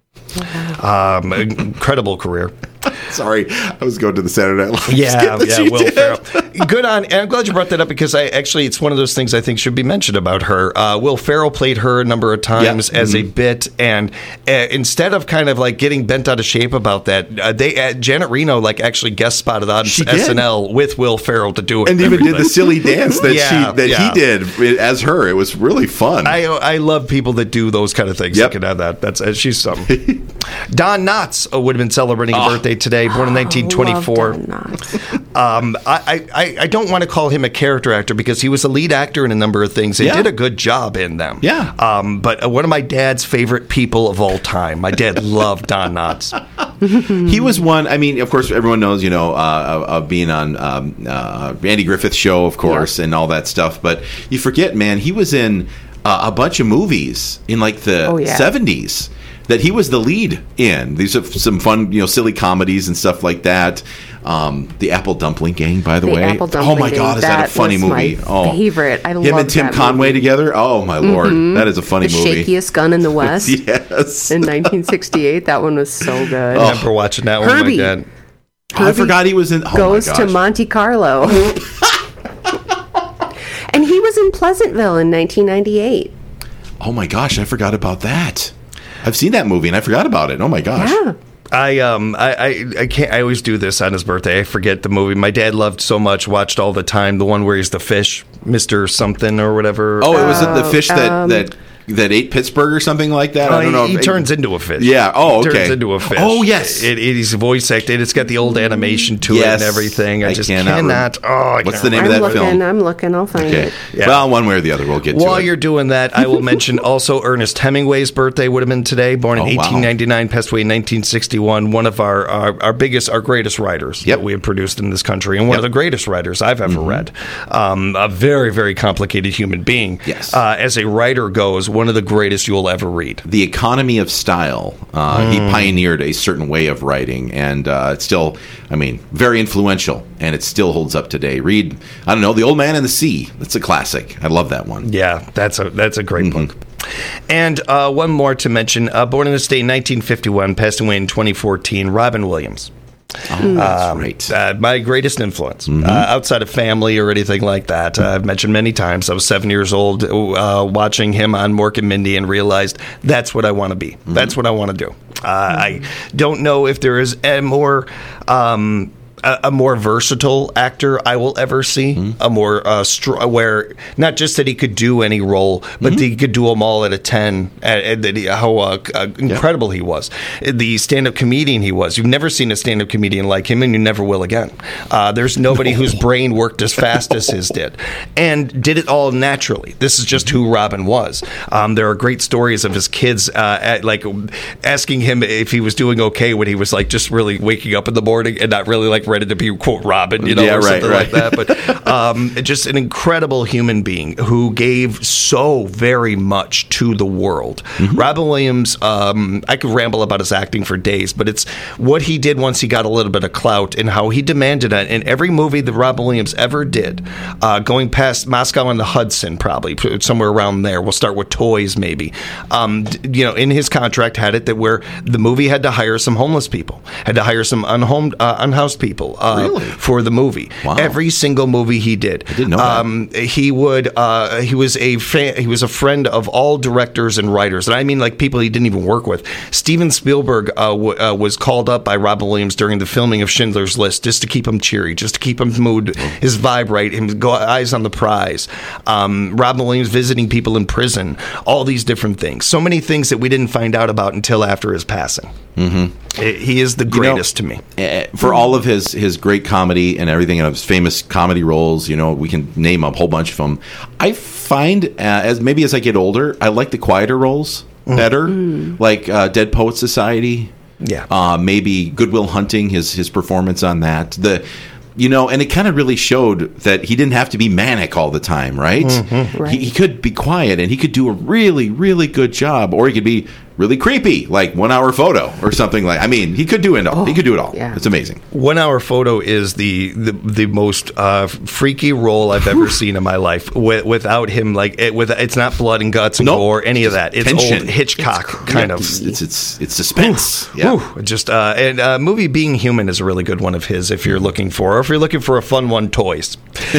[SPEAKER 1] Um, incredible career.
[SPEAKER 3] Sorry, I was going to the Saturday Night Live.
[SPEAKER 1] Yeah,
[SPEAKER 3] skit that
[SPEAKER 1] yeah,
[SPEAKER 3] she
[SPEAKER 1] Will
[SPEAKER 3] did.
[SPEAKER 1] Ferrell. Good on. And I'm glad you brought that up because I actually it's one of those things I think should be mentioned about her. Uh, Will Ferrell played her a number of times
[SPEAKER 3] Yeah.
[SPEAKER 1] as
[SPEAKER 3] Mm-hmm.
[SPEAKER 1] a bit, and uh, instead of kind of like getting bent out of shape about that, uh, they uh, Janet Reno like actually guest spotted on
[SPEAKER 3] She did.
[SPEAKER 1] S N L with Will Ferrell to do it,
[SPEAKER 3] And even did the
[SPEAKER 1] everything.
[SPEAKER 3] silly dance that
[SPEAKER 1] Yeah,
[SPEAKER 3] she that
[SPEAKER 1] yeah.
[SPEAKER 3] he did as her. It was really fun.
[SPEAKER 1] I I love people that do those kind of things.
[SPEAKER 3] Yep.
[SPEAKER 1] That can have that. That's uh, she's something. Don Knotts uh, would have been celebrating a birthday today, born in nineteen twenty-four.
[SPEAKER 4] Love Don Knotts.
[SPEAKER 1] Um, I, I, I don't want to call him a character actor because he was a lead actor in a number of things and
[SPEAKER 3] Yeah.
[SPEAKER 1] did a good job in them.
[SPEAKER 3] Yeah.
[SPEAKER 1] Um, but uh, one of my dad's favorite people of all time. My dad loved Don Knotts.
[SPEAKER 3] He was one. I mean, of course, everyone knows, you know, uh, of, of being on um, uh, Andy Griffith's show, of course, and all that stuff. But you forget, man, he was in uh, a bunch of movies in like the
[SPEAKER 4] Oh, yeah.
[SPEAKER 3] seventies that he was the lead in. These are some fun, you know, silly comedies and stuff like that. Um, the Apple Dumpling Gang, by the,
[SPEAKER 4] The
[SPEAKER 3] way.
[SPEAKER 4] Apple
[SPEAKER 3] oh
[SPEAKER 4] Dumpling
[SPEAKER 3] my
[SPEAKER 4] Gang,
[SPEAKER 3] God, is that,
[SPEAKER 4] that
[SPEAKER 3] a funny
[SPEAKER 4] was
[SPEAKER 3] movie?
[SPEAKER 4] my
[SPEAKER 3] oh,
[SPEAKER 4] favorite. I
[SPEAKER 3] him
[SPEAKER 4] loved
[SPEAKER 3] and Tim
[SPEAKER 4] that
[SPEAKER 3] Conway
[SPEAKER 4] movie.
[SPEAKER 3] together. Oh my Lord, that is a funny
[SPEAKER 4] The
[SPEAKER 3] movie.
[SPEAKER 4] Shakiest Gun in the West
[SPEAKER 3] Yes.
[SPEAKER 4] in nineteen sixty-eight. That one was so good.
[SPEAKER 1] I remember watching that one with my
[SPEAKER 4] Herbie.
[SPEAKER 1] dad.
[SPEAKER 3] Oh, I forgot he was in. Oh
[SPEAKER 4] Goes
[SPEAKER 3] my
[SPEAKER 4] to
[SPEAKER 3] gosh.
[SPEAKER 4] Monte Carlo. And he was in Pleasantville in nineteen ninety-eight.
[SPEAKER 3] Oh my gosh, I forgot about that. I've seen that movie and I forgot about it. Oh my gosh.
[SPEAKER 4] Yeah.
[SPEAKER 1] I um I, I I can't. I always do this on his birthday. I forget the movie. My dad loved so much, watched all the time. The one where he's the fish, Mister Something or whatever.
[SPEAKER 3] Oh, it was the fish that
[SPEAKER 4] um,
[SPEAKER 3] that. that ate Pittsburgh or something like that.
[SPEAKER 1] Uh,
[SPEAKER 3] I don't know.
[SPEAKER 1] He, he
[SPEAKER 3] if,
[SPEAKER 1] turns into a fish.
[SPEAKER 3] Yeah. Oh,
[SPEAKER 1] He
[SPEAKER 3] okay.
[SPEAKER 1] turns into a fish.
[SPEAKER 3] Oh, yes.
[SPEAKER 1] It, it, he's voice acted. It's got the old animation to
[SPEAKER 3] Yes.
[SPEAKER 1] it and everything. I,
[SPEAKER 3] I
[SPEAKER 1] just
[SPEAKER 3] cannot
[SPEAKER 1] cannot.
[SPEAKER 3] rem-
[SPEAKER 1] oh, I
[SPEAKER 3] What's
[SPEAKER 1] can't
[SPEAKER 3] the name
[SPEAKER 4] I'm
[SPEAKER 3] of that
[SPEAKER 4] looking.
[SPEAKER 3] film?
[SPEAKER 4] I'm looking. I'll find
[SPEAKER 3] Okay.
[SPEAKER 4] it.
[SPEAKER 1] Yeah.
[SPEAKER 3] Well, one way or the other, we'll get
[SPEAKER 1] While
[SPEAKER 3] to it.
[SPEAKER 1] you're doing that, I will mention also Ernest Hemingway's birthday would have been today. Born in
[SPEAKER 3] Oh, wow.
[SPEAKER 1] eighteen ninety-nine, passed away in nineteen sixty-one. One of our, our, our biggest, our greatest writers
[SPEAKER 3] Yep.
[SPEAKER 1] that we have produced in this country, and one of
[SPEAKER 3] Yep.
[SPEAKER 1] the greatest writers I've ever read. Um, a very, very complicated human being.
[SPEAKER 3] Yes.
[SPEAKER 1] Uh, as a writer goes, one of the greatest you'll ever read.
[SPEAKER 3] The economy of style. Uh, He pioneered a certain way of writing, and uh, it's still, I mean, very influential, and it still holds up today. Read, I don't know, The Old Man and the Sea. That's a classic. I love that one.
[SPEAKER 1] Yeah, that's a that's a great
[SPEAKER 3] Mm-hmm.
[SPEAKER 1] book. And uh, one more to mention: uh, born in the state in nineteen fifty-one, passed away in twenty fourteen. Robin Williams.
[SPEAKER 3] Oh, that's right.
[SPEAKER 1] Uh, my greatest influence, uh, outside of family or anything like that. Uh, I've mentioned many times. I was seven years old uh, watching him on Mork and Mindy and realized that's what I want to be. That's what I want to do. Uh, I don't know if there is a more. Um, a, a more versatile actor I will ever see,
[SPEAKER 3] Mm-hmm.
[SPEAKER 1] a more uh, str- where not just that he could do any role, but
[SPEAKER 3] Mm-hmm.
[SPEAKER 1] that he could do them all at a ten, and, and that he, how uh, uh, incredible he was. The stand-up comedian he was. You've never seen a stand-up comedian like him, and you never will again. Uh, there's nobody whose brain worked as fast as his did, and did it all naturally. This is just who Robin was. Um, there are great stories of his kids, uh, at, like asking him if he was doing okay when he was like just really waking up in the morning and not really like ready to be quote Robin, you know,
[SPEAKER 3] Yeah,
[SPEAKER 1] or
[SPEAKER 3] right,
[SPEAKER 1] something
[SPEAKER 3] right.
[SPEAKER 1] like that. But um, just an incredible human being who gave so very much to the world.
[SPEAKER 3] Mm-hmm.
[SPEAKER 1] Robin Williams, um, I could ramble about his acting for days, but it's what he did once he got a little bit of clout and how he demanded it in every movie that Robin Williams ever did, uh, going past Moscow on the Hudson, probably somewhere around there. We'll start with Toys, maybe. Um, d- you know, in his contract had it that where the movie had to hire some homeless people, had to hire some unhomed, uh, unhoused people. Uh,
[SPEAKER 3] Really?
[SPEAKER 1] for the movie.
[SPEAKER 3] Wow.
[SPEAKER 1] Every single movie he did.
[SPEAKER 3] I didn't know that.
[SPEAKER 1] Um, he would. Uh, he was a fan, he was a friend of all directors and writers, and I mean like people he didn't even work with. Steven Spielberg uh, w- uh, was called up by Robin Williams during the filming of Schindler's List just to keep him cheery, just to keep him mood, his vibe right, him go eyes on the prize. Um, Robin Williams visiting people in prison, all these different things. So many things that we didn't find out about until after his passing. Mm-hmm. He is the greatest to me.
[SPEAKER 3] Uh, for all of his, his great comedy and everything, and his famous comedy roles, you know, we can name a whole bunch of them. I find, uh, as maybe as I get older, I like the quieter roles better, like uh, Dead Poets Society.
[SPEAKER 1] Yeah.
[SPEAKER 3] Uh, maybe Good Will Hunting, his his performance on that. The you know, and it kind of really showed that he didn't have to be manic all the time, right?
[SPEAKER 4] Right.
[SPEAKER 3] He, he could be quiet, and he could do a really, really good job, or he could be really creepy, like One Hour Photo or something like. I mean, he could do it all. he could do it all.
[SPEAKER 4] yeah.
[SPEAKER 3] It's amazing.
[SPEAKER 1] One Hour Photo is the the, the most uh, freaky role I've ever seen in my life. Wi- without him, like it, with it's not blood and guts and
[SPEAKER 3] Nope.
[SPEAKER 1] gore, any of that. It's
[SPEAKER 3] Tension.
[SPEAKER 1] old Hitchcock kind
[SPEAKER 3] Yeah,
[SPEAKER 1] of.
[SPEAKER 3] It's it's it's, it's suspense. Yeah.
[SPEAKER 1] Whew, just uh, and uh, movie Being Human is a really good one of his if you're looking for, or if you're looking for a fun one, Toys.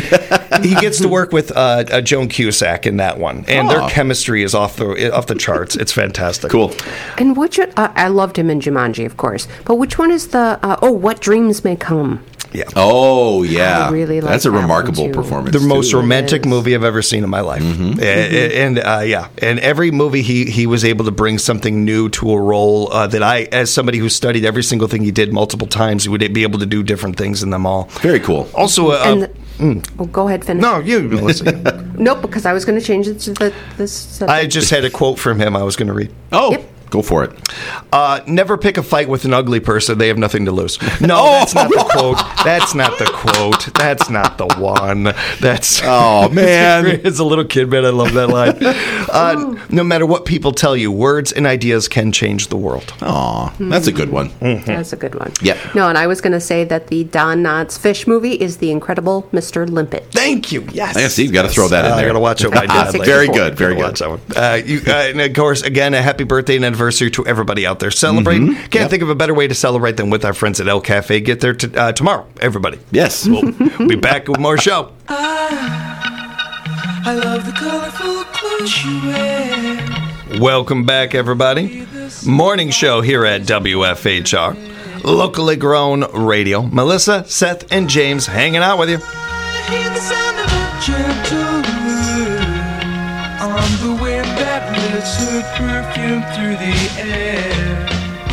[SPEAKER 1] He gets to work with uh, uh, Joan Cusack in that one, and
[SPEAKER 3] Aw.
[SPEAKER 1] their chemistry is off the off the charts. It's fantastic.
[SPEAKER 3] Cool.
[SPEAKER 4] And which uh, I loved him in Jumanji, of course. But which one is the uh, oh, What Dreams May Come?
[SPEAKER 1] Yeah.
[SPEAKER 3] Oh yeah,
[SPEAKER 4] I really like
[SPEAKER 3] that's a
[SPEAKER 4] that one,
[SPEAKER 3] remarkable
[SPEAKER 4] too.
[SPEAKER 3] performance.
[SPEAKER 1] The most
[SPEAKER 3] too.
[SPEAKER 1] romantic
[SPEAKER 4] is.
[SPEAKER 1] movie I've ever seen in my life,
[SPEAKER 3] Mm-hmm.
[SPEAKER 1] A- and, uh, yeah, and every movie he he was able to bring something new to a role uh, that I, as somebody who studied every single thing he did multiple times, he would be able to do different things in them all.
[SPEAKER 3] Very cool.
[SPEAKER 1] Also, uh,
[SPEAKER 4] And the, oh, go ahead, finish.
[SPEAKER 1] no, you Melissa.
[SPEAKER 4] Nope, because I was going to change it to the this.
[SPEAKER 1] I just had a quote from him I was going to read.
[SPEAKER 3] Oh,
[SPEAKER 4] Yep.
[SPEAKER 3] go for it.
[SPEAKER 1] Uh, never pick a fight with an ugly person. They have nothing to lose. No, that's not the quote. That's not the quote. That's not the one. That's
[SPEAKER 3] Oh, man.
[SPEAKER 1] As a little kid, man, I love that line. Uh, no matter what people tell you, words and ideas can change the world.
[SPEAKER 3] Aw, that's a good one.
[SPEAKER 4] That's a good one.
[SPEAKER 3] Yep.
[SPEAKER 4] No, and I was going to say that the Don Knotts fish movie is The Incredible Mister Limpet.
[SPEAKER 1] Thank you. Yes.
[SPEAKER 3] I see. You've got to throw that in
[SPEAKER 1] Uh,
[SPEAKER 3] there.
[SPEAKER 1] I got to watch it with my dad. later.
[SPEAKER 3] Very good. Very
[SPEAKER 1] Gotta
[SPEAKER 3] good.
[SPEAKER 1] watch that one. Uh, you, uh, and of course, again, a happy birthday and anniversary to everybody out there celebrating. Can't
[SPEAKER 3] Mm-hmm. Yep.
[SPEAKER 1] think of a better way to celebrate than with our friends at El Cafe. Get there to, uh, tomorrow, everybody.
[SPEAKER 3] Yes.
[SPEAKER 1] We'll be back with more show.
[SPEAKER 6] I love the colorful clothes you wear.
[SPEAKER 1] Welcome back, everybody. Morning show here at W F H R. Locally grown radio. Melissa, Seth, and James hanging out with you.
[SPEAKER 6] Hear the sound of a gentle wind on the wind that lifts her perfume through the air.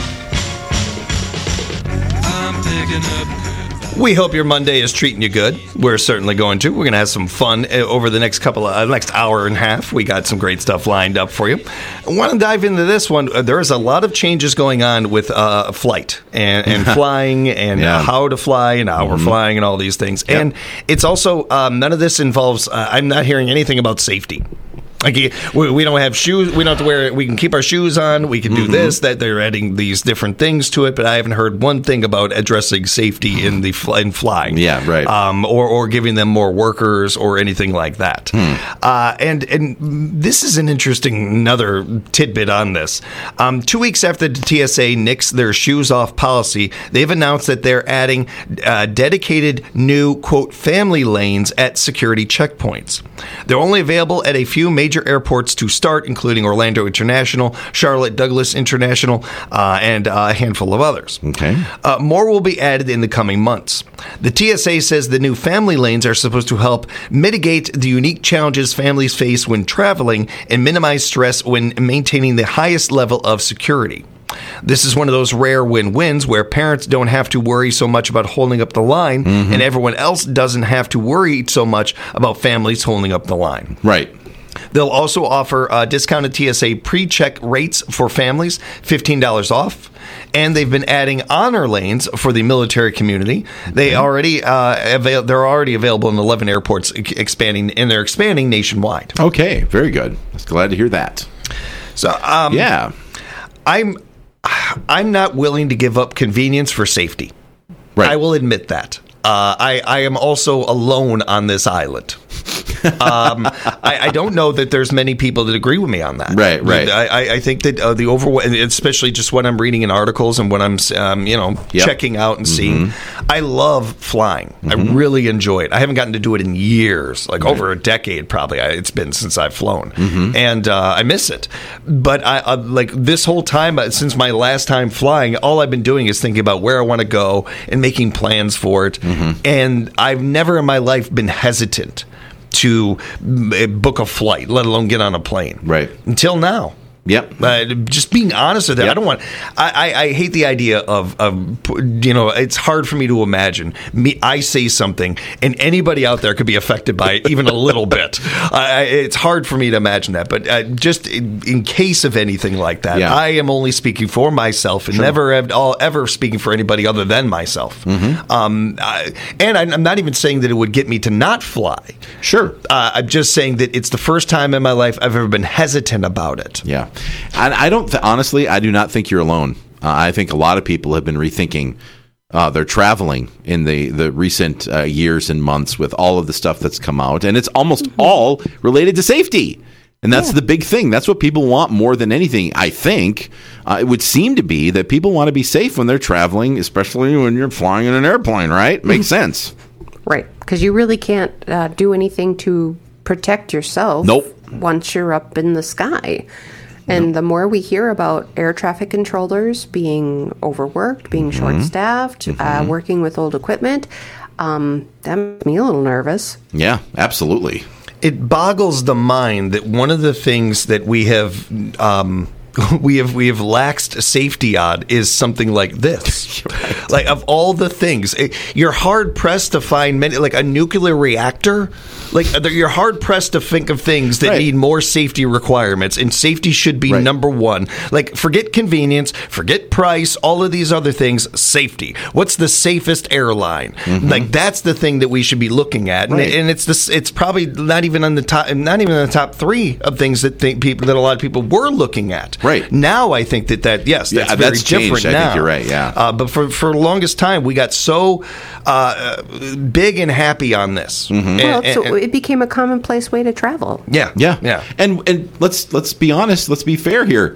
[SPEAKER 6] I'm picking up.
[SPEAKER 1] We hope your Monday is treating you good. We're certainly going to. We're going to have some fun uh, over the next couple of, uh, next hour and a half. We got some great stuff lined up for you. I want to dive into this one. Uh, there is a lot of changes going on with uh, flight and, and flying and
[SPEAKER 3] Yeah.
[SPEAKER 1] uh, how to fly and how we're flying and all these things.
[SPEAKER 3] Yep.
[SPEAKER 1] And it's also, um, none of this involves, uh, I'm not hearing anything about safety. Like we, we don't have shoes. We don't have to wear. We can keep our shoes on. We can do
[SPEAKER 3] Mm-hmm.
[SPEAKER 1] this. That they're adding these different things to it. But I haven't heard one thing about addressing safety in the fl- in flying.
[SPEAKER 3] Yeah, right.
[SPEAKER 1] Um, or or giving them more workers or anything like that.
[SPEAKER 3] Hmm.
[SPEAKER 1] Uh, and and this is an interesting another tidbit on this. Um, two weeks after the T S A nixed their shoes off policy, they've announced that they're adding uh, dedicated new quote family lanes at security checkpoints. They're only available at a few major airports to start, including Orlando International, Charlotte Douglas International, uh, and uh, a handful of others.
[SPEAKER 3] Okay.
[SPEAKER 1] Uh, more will be added in the coming months. The T S A says the new family lanes are supposed to help mitigate the unique challenges families face when traveling and minimize stress when maintaining the highest level of security. This is one of those rare win-wins where parents don't have to worry so much about holding up the line,
[SPEAKER 3] Mm-hmm.
[SPEAKER 1] and everyone else doesn't have to worry so much about families holding up the line.
[SPEAKER 3] Right.
[SPEAKER 1] They'll also offer uh, discounted T S A pre-check rates for families, fifteen dollars off. And they've been adding honor lanes for the military community. They already uh, avail- they're already available in eleven airports, e- expanding, and they're expanding nationwide.
[SPEAKER 3] Okay. Very good. Glad to hear that.
[SPEAKER 1] So, um,
[SPEAKER 3] Yeah.
[SPEAKER 1] I'm I'm not willing to give up convenience for safety.
[SPEAKER 3] Right.
[SPEAKER 1] I will admit that. Uh, I, I am also alone on this island. um, I, I don't know that there's many people that agree with me on that.
[SPEAKER 3] Right, right.
[SPEAKER 1] I, I- I think that uh, the overall, especially just when I'm reading in articles and when I'm, um, you know,
[SPEAKER 3] Yep.
[SPEAKER 1] checking out and seeing, I love flying. I really enjoy it. I haven't gotten to do it in years, like over a decade probably. I, it's been since I've flown, and uh, I miss it. But I, I like this whole time uh, since my last time flying, all I've been doing is thinking about where I want to go and making plans for it. And I've never in my life been hesitant to mm, book a flight, let alone get on a plane.
[SPEAKER 3] Right.
[SPEAKER 1] Until now.
[SPEAKER 3] Yep.
[SPEAKER 1] Uh, just being honest with that,
[SPEAKER 3] Yep.
[SPEAKER 1] I don't want. I, I, I hate the idea of, of, you know, it's hard for me to imagine me. I say something, and anybody out there could be affected by it, even a little bit. Uh, it's hard for me to imagine that. But uh, just in, in case of anything like that,
[SPEAKER 3] Yeah.
[SPEAKER 1] I am only speaking for myself, and never have, all, ever speaking for anybody other than myself.
[SPEAKER 3] Mm-hmm.
[SPEAKER 1] Um, I, and I'm not even saying that it would get me to not fly.
[SPEAKER 3] Sure.
[SPEAKER 1] Uh, I'm just saying that it's the first time in my life I've ever been hesitant about it.
[SPEAKER 3] Yeah. And I don't, th- honestly, I do not think you're alone. Uh, I think a lot of people have been rethinking uh, their traveling in the, the recent uh, years and months with all of the stuff that's come out. And it's almost all related to safety. And that's the big thing. That's what people want more than anything, I think. Uh, it would seem to be that people want to be safe when they're traveling, especially when you're flying in an airplane, right? Makes sense.
[SPEAKER 4] Right, because you really can't uh, do anything to protect yourself.
[SPEAKER 3] Nope.
[SPEAKER 4] Once you're up in the sky. And the more we hear about air traffic controllers being overworked, being short-staffed, uh, working with old equipment, um, that makes me a little nervous.
[SPEAKER 3] Yeah, absolutely.
[SPEAKER 1] It boggles the mind that one of the things that we have um, we have we have laxed safety on is something like this. Right. Like of all the things, it, you're hard pressed to find many like a nuclear reactor. Like you're hard pressed to think of things that
[SPEAKER 3] Right.
[SPEAKER 1] need more safety requirements, and safety should be
[SPEAKER 3] Right.
[SPEAKER 1] number one. Like forget convenience, forget price, all of these other things. Safety. What's the safest airline? Like that's the thing that we should be looking at,
[SPEAKER 3] Right.
[SPEAKER 1] and, and it's this. It's probably not even on the top, not even in the top three of things that think people that a lot of people were looking at.
[SPEAKER 3] Right.
[SPEAKER 1] Now, I think that that yes, that's
[SPEAKER 3] Yeah,
[SPEAKER 1] very
[SPEAKER 3] that's changed.
[SPEAKER 1] different
[SPEAKER 3] I
[SPEAKER 1] now.
[SPEAKER 3] think you're right, yeah.
[SPEAKER 1] Uh, but for for the longest time, we got so uh, big and happy on this.
[SPEAKER 3] Mm-hmm.
[SPEAKER 1] And-
[SPEAKER 4] Well,
[SPEAKER 1] and-
[SPEAKER 4] so
[SPEAKER 1] and-
[SPEAKER 4] it became a commonplace way to travel.
[SPEAKER 1] yeah,
[SPEAKER 3] Yeah,
[SPEAKER 1] yeah.
[SPEAKER 3] And and let's let's be honest. Let's be fair here.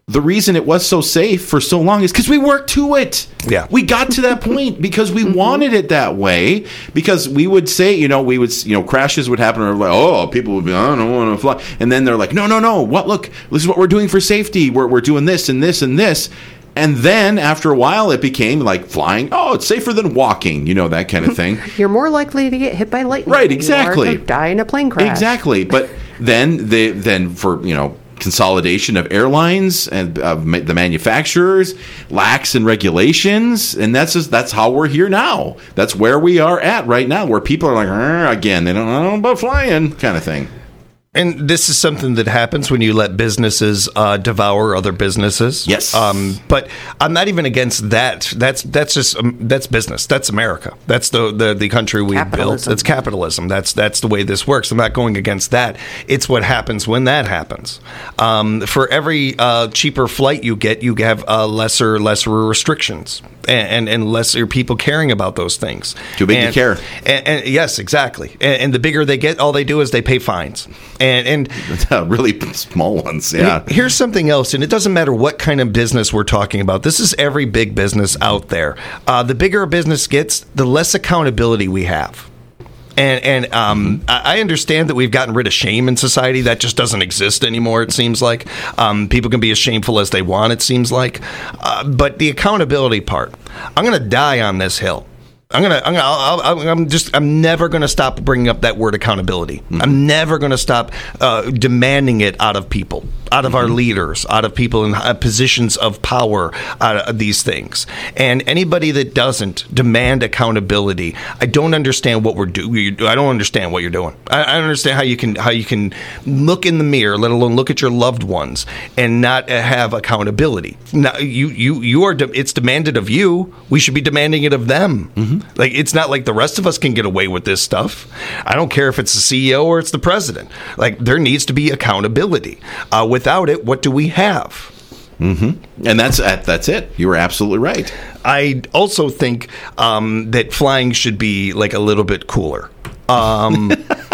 [SPEAKER 3] the reason it was so safe for so long is because we worked to it.
[SPEAKER 1] Yeah.
[SPEAKER 3] We got to that point because we wanted it that way. Because we would say, you know, we would, you know, crashes would happen, or like, oh, people would be, I don't want to fly. And then they're like, no, no, no. What? Look, this is what we're doing for safety. We're, we're doing this and this and this. And then after a while, it became like flying. Oh, it's safer than walking, you know, that kind of thing.
[SPEAKER 4] You're more likely to get hit by lightning.
[SPEAKER 3] Right,
[SPEAKER 4] than
[SPEAKER 3] exactly.
[SPEAKER 4] You are to die in a plane crash.
[SPEAKER 3] Exactly. But then they then for, you know, consolidation of airlines and of ma- the manufacturers, lax in regulations, and that's just, that's how we're here now. That's where we are at right now, where people are like, "Arr," again, they don't know about flying, kind of thing.
[SPEAKER 1] And this is something that happens when you let businesses uh, devour other businesses.
[SPEAKER 3] Yes.
[SPEAKER 1] Um, but I'm not even against that. That's that's just um, that's business. That's America. That's the the, the country we built.
[SPEAKER 4] Capitalism.
[SPEAKER 1] It's capitalism. That's that's the way this works. I'm not going against that. It's what happens when that happens. Um, for every uh, cheaper flight you get, you have uh, lesser lesser restrictions and, and and lesser people caring about those things.
[SPEAKER 3] Too big to
[SPEAKER 1] and,
[SPEAKER 3] care.
[SPEAKER 1] And, and yes, exactly. And, and the bigger they get, all they do is they pay fines. And and
[SPEAKER 3] really small ones, yeah.
[SPEAKER 1] Here's something else, and it doesn't matter what kind of business we're talking about. This is every big business out there. Uh, the bigger a business gets, the less accountability we have. And and um, mm-hmm. I understand that we've gotten rid of shame in society. That just doesn't exist anymore, it seems like. Um, people can be as shameful as they want, it seems like. Uh, but the accountability part, I'm going to die on this hill. I'm gonna. I'm gonna. I'll, I'll, I'm just. I'm never gonna stop bringing up that word accountability. Mm-hmm. I'm never gonna stop uh, demanding it out of people, out of mm-hmm. our leaders, out of people in uh, positions of power, out of these things. And anybody that doesn't demand accountability, I don't understand what we're doing. I don't understand what you're doing. I, I don't understand how you can how you can look in the mirror, let alone look at your loved ones, and not have accountability. Now, you you you are. De- it's demanded of you. We should be demanding it of them. Mm-hmm. Like, it's not like the rest of us can get away with this stuff. I don't care if it's the C E O or it's the president. Like, there needs to be accountability. Uh, without it, what do we have?
[SPEAKER 3] Mm-hmm. And that's that's it. You were absolutely right.
[SPEAKER 1] I also think um, that flying should be like a little bit cooler. Um,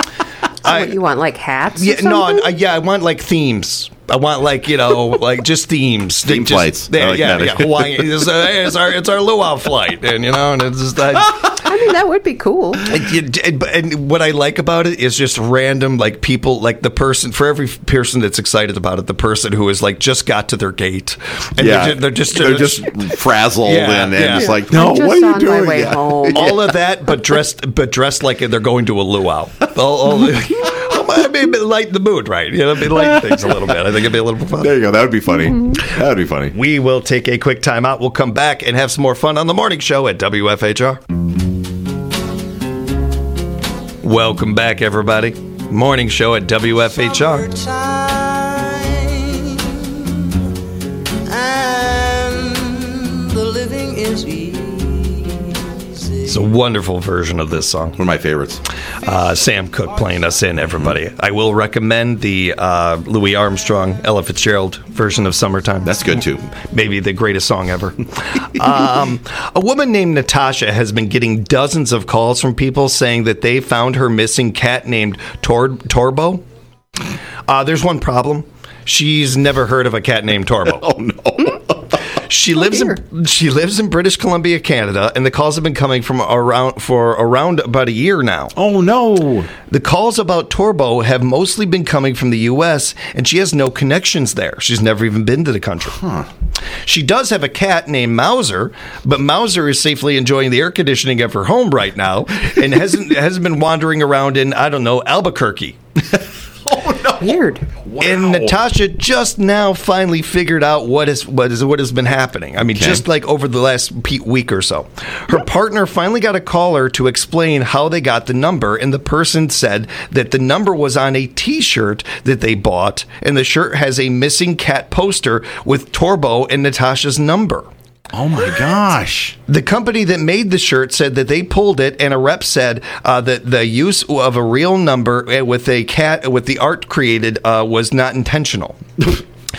[SPEAKER 4] I, what, you want like hats?
[SPEAKER 1] Yeah, no, I, yeah, I want like themes. I want like you know like just themes,
[SPEAKER 3] theme
[SPEAKER 1] just,
[SPEAKER 3] flights.
[SPEAKER 1] Yeah,
[SPEAKER 3] like
[SPEAKER 1] yeah,
[SPEAKER 3] that.
[SPEAKER 1] yeah. Hawaii. It's, uh, it's our it's our luau flight, and you know, and it's just. I,
[SPEAKER 4] I mean, that would be cool.
[SPEAKER 1] And, and, and what I like about it is just random, like people, like the person, for every person that's excited about it, the person who is like just got to their gate, and
[SPEAKER 3] yeah,
[SPEAKER 1] they're just
[SPEAKER 3] they're just, they're just frazzled
[SPEAKER 1] yeah,
[SPEAKER 3] and, and
[SPEAKER 1] yeah.
[SPEAKER 3] just like, no,
[SPEAKER 4] I'm just
[SPEAKER 3] what are you
[SPEAKER 4] on
[SPEAKER 3] doing?
[SPEAKER 4] My way
[SPEAKER 3] yeah.
[SPEAKER 4] home.
[SPEAKER 1] All of that, but dressed, but dressed like they're going to a luau. All, all, I mean, lighten the mood, right? You know, lighten things a little bit. I think it'd be a little fun.
[SPEAKER 3] There you go. That would be funny. That would be funny.
[SPEAKER 1] We will take a quick time out. We'll come back and have some more fun on the morning show at W F H R. Welcome back, everybody. Morning show at W F H R.
[SPEAKER 6] And the living is easy.
[SPEAKER 1] It's a wonderful version of this song.
[SPEAKER 3] One of my favorites.
[SPEAKER 1] Uh, Sam Cooke playing us in, everybody. Mm-hmm. I will recommend the uh, Louis Armstrong, Ella Fitzgerald version of Summertime.
[SPEAKER 3] That's good, too.
[SPEAKER 1] Maybe the greatest song ever. um, a woman named Natasha has been getting dozens of calls from people saying that they found her missing cat named Tor- Torbo. Uh, there's one problem. She's never heard of a cat named Torbo.
[SPEAKER 3] Oh, no.
[SPEAKER 1] She oh, lives dear. in she lives in British Columbia, Canada, and the calls have been coming from around for around about a year now.
[SPEAKER 3] Oh no!
[SPEAKER 1] The calls about Torbo have mostly been coming from the U S, and she has no connections there. She's never even been to the country.
[SPEAKER 3] Huh.
[SPEAKER 1] She does have a cat named Mauser, but Mauser is safely enjoying the air conditioning of her home right now, and hasn't hasn't been wandering around in I don't know Albuquerque.
[SPEAKER 3] Oh no!
[SPEAKER 4] Weird.
[SPEAKER 3] Wow.
[SPEAKER 1] And Natasha just now finally figured out what is what is what has been happening. I mean, okay. just like over the last pe- week or so, her partner finally got a caller to explain how they got the number, and the person said that the number was on a T-shirt that they bought, and the shirt has a missing cat poster with Torbo and Natasha's number.
[SPEAKER 3] Oh my gosh.
[SPEAKER 1] The company that made the shirt said that they pulled it, and a rep said uh, that the use of a real number with a cat with the art created uh, was not intentional.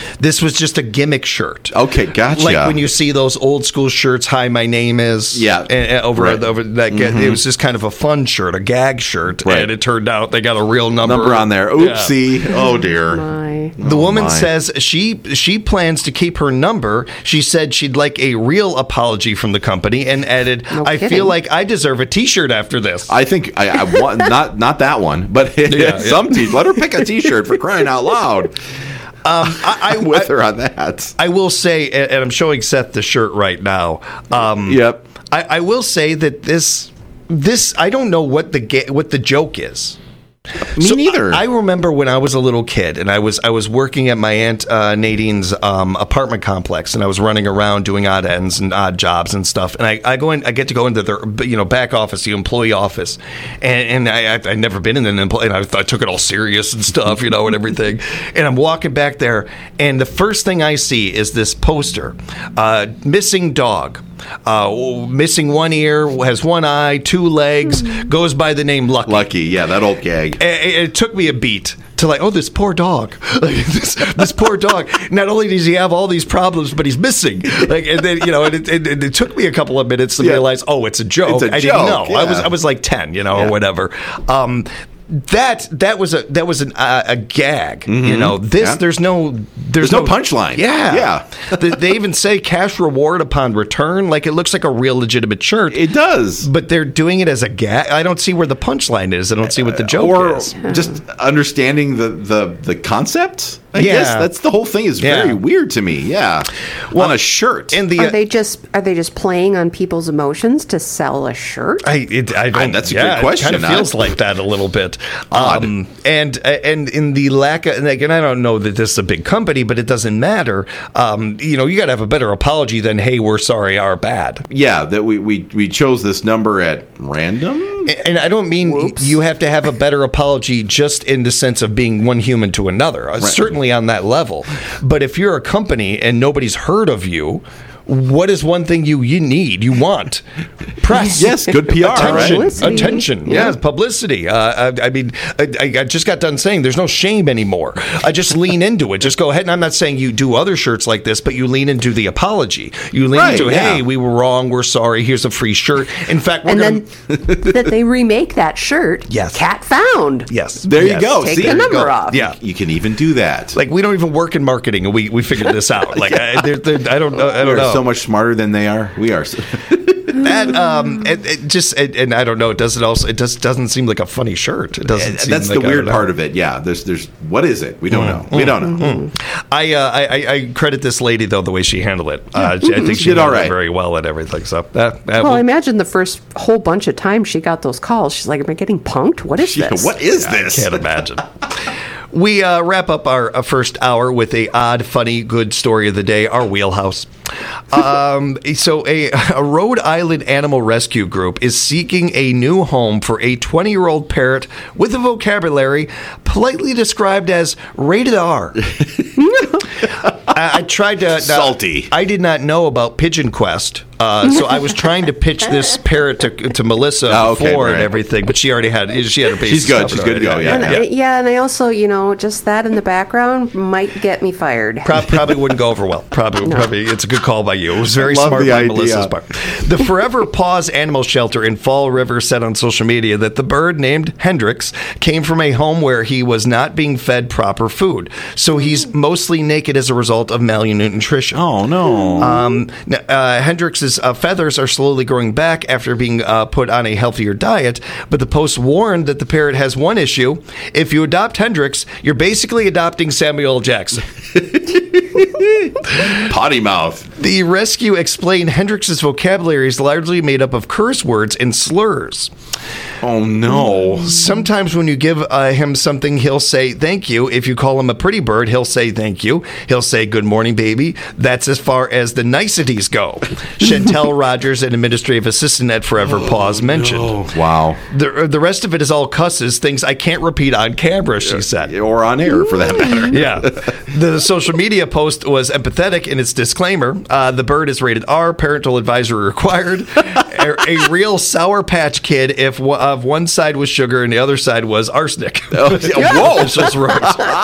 [SPEAKER 1] This was just a gimmick shirt.
[SPEAKER 3] Okay, gotcha.
[SPEAKER 1] Like when you see those old school shirts, "Hi, my name is."
[SPEAKER 3] Yeah.
[SPEAKER 1] And, and over
[SPEAKER 3] Right.
[SPEAKER 1] over that,
[SPEAKER 3] Mm-hmm.
[SPEAKER 1] it was just kind of a fun shirt, a gag shirt,
[SPEAKER 3] Right.
[SPEAKER 1] and it turned out they got a real number
[SPEAKER 3] Number on there.
[SPEAKER 1] Yeah.
[SPEAKER 3] Oopsie. Oh, dear.
[SPEAKER 4] My.
[SPEAKER 1] The
[SPEAKER 3] Oh,
[SPEAKER 1] woman
[SPEAKER 3] my.
[SPEAKER 1] says she she plans to keep her number. She said she'd like a real apology from the company and added,
[SPEAKER 4] No
[SPEAKER 1] "I
[SPEAKER 4] kidding.
[SPEAKER 1] feel like I deserve a T-shirt after this."
[SPEAKER 3] I think I, I want not not that one, but
[SPEAKER 1] yeah.
[SPEAKER 3] some t- let her pick a T-shirt for crying out loud.
[SPEAKER 1] Um, I, I,
[SPEAKER 3] with
[SPEAKER 1] I-
[SPEAKER 3] her on that.
[SPEAKER 1] I will say, and and I'm showing Seth the shirt right now. Um,
[SPEAKER 3] Yep.
[SPEAKER 1] I, I will say that this this I don't know what the ga- what the joke is.
[SPEAKER 3] Me
[SPEAKER 1] So
[SPEAKER 3] neither.
[SPEAKER 1] I, I remember when I was a little kid, and I was I was working at my aunt uh, Nadine's um, apartment complex, and I was running around doing odd ends and odd jobs and stuff. And I, I go in, I get to go into their you know back office, the employee office, and, and I I- I'd never been in an employee, and I, I took it all serious and stuff, you know, and everything. And I'm walking back there, and the first thing I see is this poster, uh, missing dog. Uh, missing one ear, has one eye, two legs, goes by the name Lucky.
[SPEAKER 3] Lucky, yeah, that old gag.
[SPEAKER 1] It, it took me a beat to like, oh, this poor dog, like, this, this poor dog. Not only does he have all these problems, but he's missing. Like, and then you know, and it, it, it, it took me a couple of minutes to
[SPEAKER 3] Yeah.
[SPEAKER 1] realize, oh, it's a joke.
[SPEAKER 3] It's a
[SPEAKER 1] I
[SPEAKER 3] joke,
[SPEAKER 1] didn't know. I was
[SPEAKER 3] yeah.
[SPEAKER 1] I was like ten, you know,
[SPEAKER 3] Yeah.
[SPEAKER 1] or whatever. Um, that that was a that was an, uh, a gag. You know, this
[SPEAKER 3] Yeah.
[SPEAKER 1] there's no there's,
[SPEAKER 3] There's no punchline.
[SPEAKER 1] Yeah,
[SPEAKER 3] Yeah.
[SPEAKER 1] they, they even say cash reward upon return. Like it looks like a real legitimate shirt.
[SPEAKER 3] It does.
[SPEAKER 1] But they're doing it as a gag. I don't see where the punchline is. I don't see what the joke
[SPEAKER 3] or
[SPEAKER 1] is.
[SPEAKER 3] just understanding the, the, the concept. I
[SPEAKER 1] Yeah.
[SPEAKER 3] guess that's the whole thing is very
[SPEAKER 1] Yeah.
[SPEAKER 3] weird to me. Yeah. On a shirt.
[SPEAKER 1] And the
[SPEAKER 4] Are they just are they just playing on people's emotions to sell a shirt?
[SPEAKER 1] I, it, I don't.
[SPEAKER 3] I- that's a
[SPEAKER 1] yeah,
[SPEAKER 3] good question.
[SPEAKER 1] It kind of
[SPEAKER 3] I-
[SPEAKER 1] feels like that a little bit.
[SPEAKER 3] Odd.
[SPEAKER 1] Um, and and in the lack of, and again, I don't know that this is a big company, but it doesn't matter. Um, you know, you got to have a better apology than "Hey, we're sorry, our bad."
[SPEAKER 3] yeah, that we, we, we chose this number at random.
[SPEAKER 1] And I don't mean you have to have a better apology just in the sense of being one human to another. Uh, Certainly on that level. But if you're a company and nobody's heard of you, what is one thing you, you need, you want? Press.
[SPEAKER 3] Yes, good P R,
[SPEAKER 1] Attention.
[SPEAKER 3] right?
[SPEAKER 4] Publicity.
[SPEAKER 1] Attention.
[SPEAKER 3] Yeah.
[SPEAKER 1] Yes, publicity. Uh, I, I mean, I, I just got done saying there's no shame anymore. I just lean into it. Just go ahead. And I'm not saying you do other shirts like this, but you lean into the apology. You lean
[SPEAKER 3] Right,
[SPEAKER 1] into,
[SPEAKER 3] yeah.
[SPEAKER 1] hey, we were wrong. We're sorry. Here's a free shirt. In fact, we're
[SPEAKER 4] And
[SPEAKER 1] going
[SPEAKER 4] then that they remake that shirt.
[SPEAKER 1] Yes.
[SPEAKER 4] Cat found.
[SPEAKER 1] Yes.
[SPEAKER 3] There you
[SPEAKER 1] Yes.
[SPEAKER 3] go.
[SPEAKER 4] Take
[SPEAKER 3] See,
[SPEAKER 4] the
[SPEAKER 3] there you
[SPEAKER 4] number
[SPEAKER 3] go.
[SPEAKER 4] off.
[SPEAKER 1] Yeah.
[SPEAKER 3] You can even do that.
[SPEAKER 1] Like we don't even work in marketing, and we, we figured this out. Like I, they're, they're, I don't know. I don't
[SPEAKER 3] We're
[SPEAKER 1] know.
[SPEAKER 3] so much smarter than they are. We are. So-
[SPEAKER 1] that um, it, it just and, and I don't know. It doesn't also. It just doesn't seem like a funny shirt. It doesn't.
[SPEAKER 3] And
[SPEAKER 1] seem
[SPEAKER 3] that's
[SPEAKER 1] like,
[SPEAKER 3] the weird part of it. Yeah. There's there's what is it? We don't know. We don't know.
[SPEAKER 1] I, uh, I I I credit this lady though the way she handled it. Uh, I think she
[SPEAKER 3] Did all
[SPEAKER 1] handled it
[SPEAKER 3] right.
[SPEAKER 1] very well and everything. So that. that
[SPEAKER 4] Well,
[SPEAKER 1] will-
[SPEAKER 4] I imagine the first whole bunch of times she got those calls, she's like, "Am I getting punked? What is
[SPEAKER 3] Yeah,
[SPEAKER 4] this?"
[SPEAKER 3] what is this?
[SPEAKER 1] Can't imagine. We uh, wrap up our uh, first hour with a odd, funny, good story of the day, our wheelhouse. Um, so, a, a Rhode Island animal rescue group is seeking a new home for a twenty-year-old parrot with a vocabulary politely described as rated R. I, I tried to... now,
[SPEAKER 3] Salty.
[SPEAKER 1] I did not know about Pigeon Quest, uh, so I was trying to pitch this parrot to, to Melissa
[SPEAKER 3] Oh, okay,
[SPEAKER 1] before and
[SPEAKER 3] right.
[SPEAKER 1] everything, but she already had she had her bases
[SPEAKER 3] She's good.
[SPEAKER 1] covered
[SPEAKER 3] She's good to
[SPEAKER 1] already.
[SPEAKER 3] go, yeah.
[SPEAKER 4] And
[SPEAKER 1] yeah.
[SPEAKER 4] I- yeah, and I also, you know, just that in the background might get me fired.
[SPEAKER 1] Pro- probably wouldn't go over well. Probably, probably. It's a good call by you. It was very
[SPEAKER 3] Love
[SPEAKER 1] smart
[SPEAKER 3] the
[SPEAKER 1] by
[SPEAKER 3] idea.
[SPEAKER 1] Melissa's part. The Forever Paws Animal Shelter in Fall River said on social media that the bird named Hendrix came from a home where he was not being fed proper food, so he's mostly naked as a result of malnutrition.
[SPEAKER 3] Oh no.
[SPEAKER 1] Um, n- uh, Hendrix's uh, feathers are slowly growing back after being uh, put on a healthier diet, but the Post warned that the parrot has one issue. If you adopt Hendrix, you're basically adopting Samuel L. Jackson.
[SPEAKER 3] Potty mouth.
[SPEAKER 1] The rescue explained Hendrix's vocabulary is largely made up of curse words and slurs.
[SPEAKER 3] Oh no.
[SPEAKER 1] Sometimes when you give uh, him something, he'll say thank you. If you call him a pretty bird, he'll say thank you. He'll say good morning, baby. That's as far as the niceties go. Chantel Rogers, an administrative assistant at Forever Paws, mentioned.
[SPEAKER 3] Wow.
[SPEAKER 1] The, the rest of it is all cusses, things I can't repeat on camera, she said.
[SPEAKER 3] Or on air for that matter.
[SPEAKER 1] Yeah. The social media post was empathetic in its disclaimer. Uh, the bird is rated R, parental advisory required. a, a real Sour Patch Kid if if, one- if one side was sugar and the other side was arsenic.
[SPEAKER 3] Oh, yeah, whoa.
[SPEAKER 1] It's just right.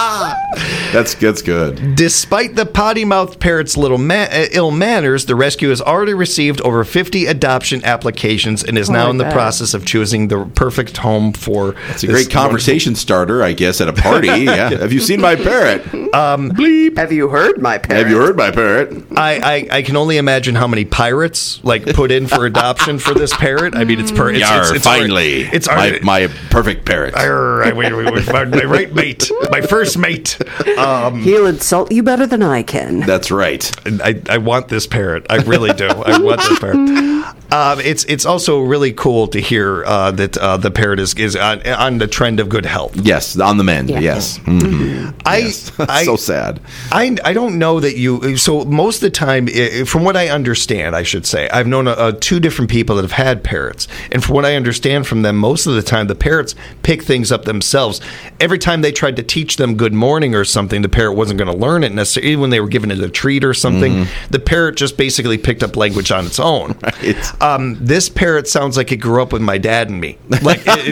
[SPEAKER 3] That's that's good.
[SPEAKER 1] Despite the potty-mouthed parrot's little ma- uh, ill manners, the rescue has already received over fifty adoption applications and is now
[SPEAKER 4] I
[SPEAKER 1] in the
[SPEAKER 4] bet.
[SPEAKER 1] process of choosing the perfect home for.
[SPEAKER 3] It's a great conversation starter, I guess, at a party. Yeah. Have you seen my parrot?
[SPEAKER 1] Um,
[SPEAKER 4] Have you heard my parrot?
[SPEAKER 3] Have you heard my parrot?
[SPEAKER 1] I, I, I can only imagine how many pirates like put in for adoption for this parrot. I mean, it's per. It's,
[SPEAKER 3] Yar,
[SPEAKER 1] it's, it's
[SPEAKER 3] finally,
[SPEAKER 1] already- it's
[SPEAKER 3] my,
[SPEAKER 1] already-
[SPEAKER 3] my perfect parrot.
[SPEAKER 1] Arr, I- wait, wait, wait, my, my right mate, my first mate. Um,
[SPEAKER 4] He'll insult you better than I can.
[SPEAKER 3] That's right.
[SPEAKER 1] I, I want this parrot. I really do. I want this parrot. Um, it's it's also really cool to hear uh, that uh, the parrot is is on, on the trend of good health.
[SPEAKER 3] Yes, on the mend.
[SPEAKER 4] Yeah.
[SPEAKER 3] Yes. Mhm.
[SPEAKER 1] I,
[SPEAKER 3] Yes.
[SPEAKER 1] I
[SPEAKER 3] so sad.
[SPEAKER 1] I, I don't know that you. So most of the time, i- from what I understand, I should say, I've known uh, uh, two different people that have had parrots, and from what I understand from them, most of the time the parrots pick things up themselves. Every time they tried to teach them good morning or something, the parrot wasn't going to learn it necessarily. Even when they were given it a treat or something, the parrot just basically picked up language on its own.
[SPEAKER 3] Right.
[SPEAKER 1] Um, this parrot sounds like it grew up with my dad and me. Like, it,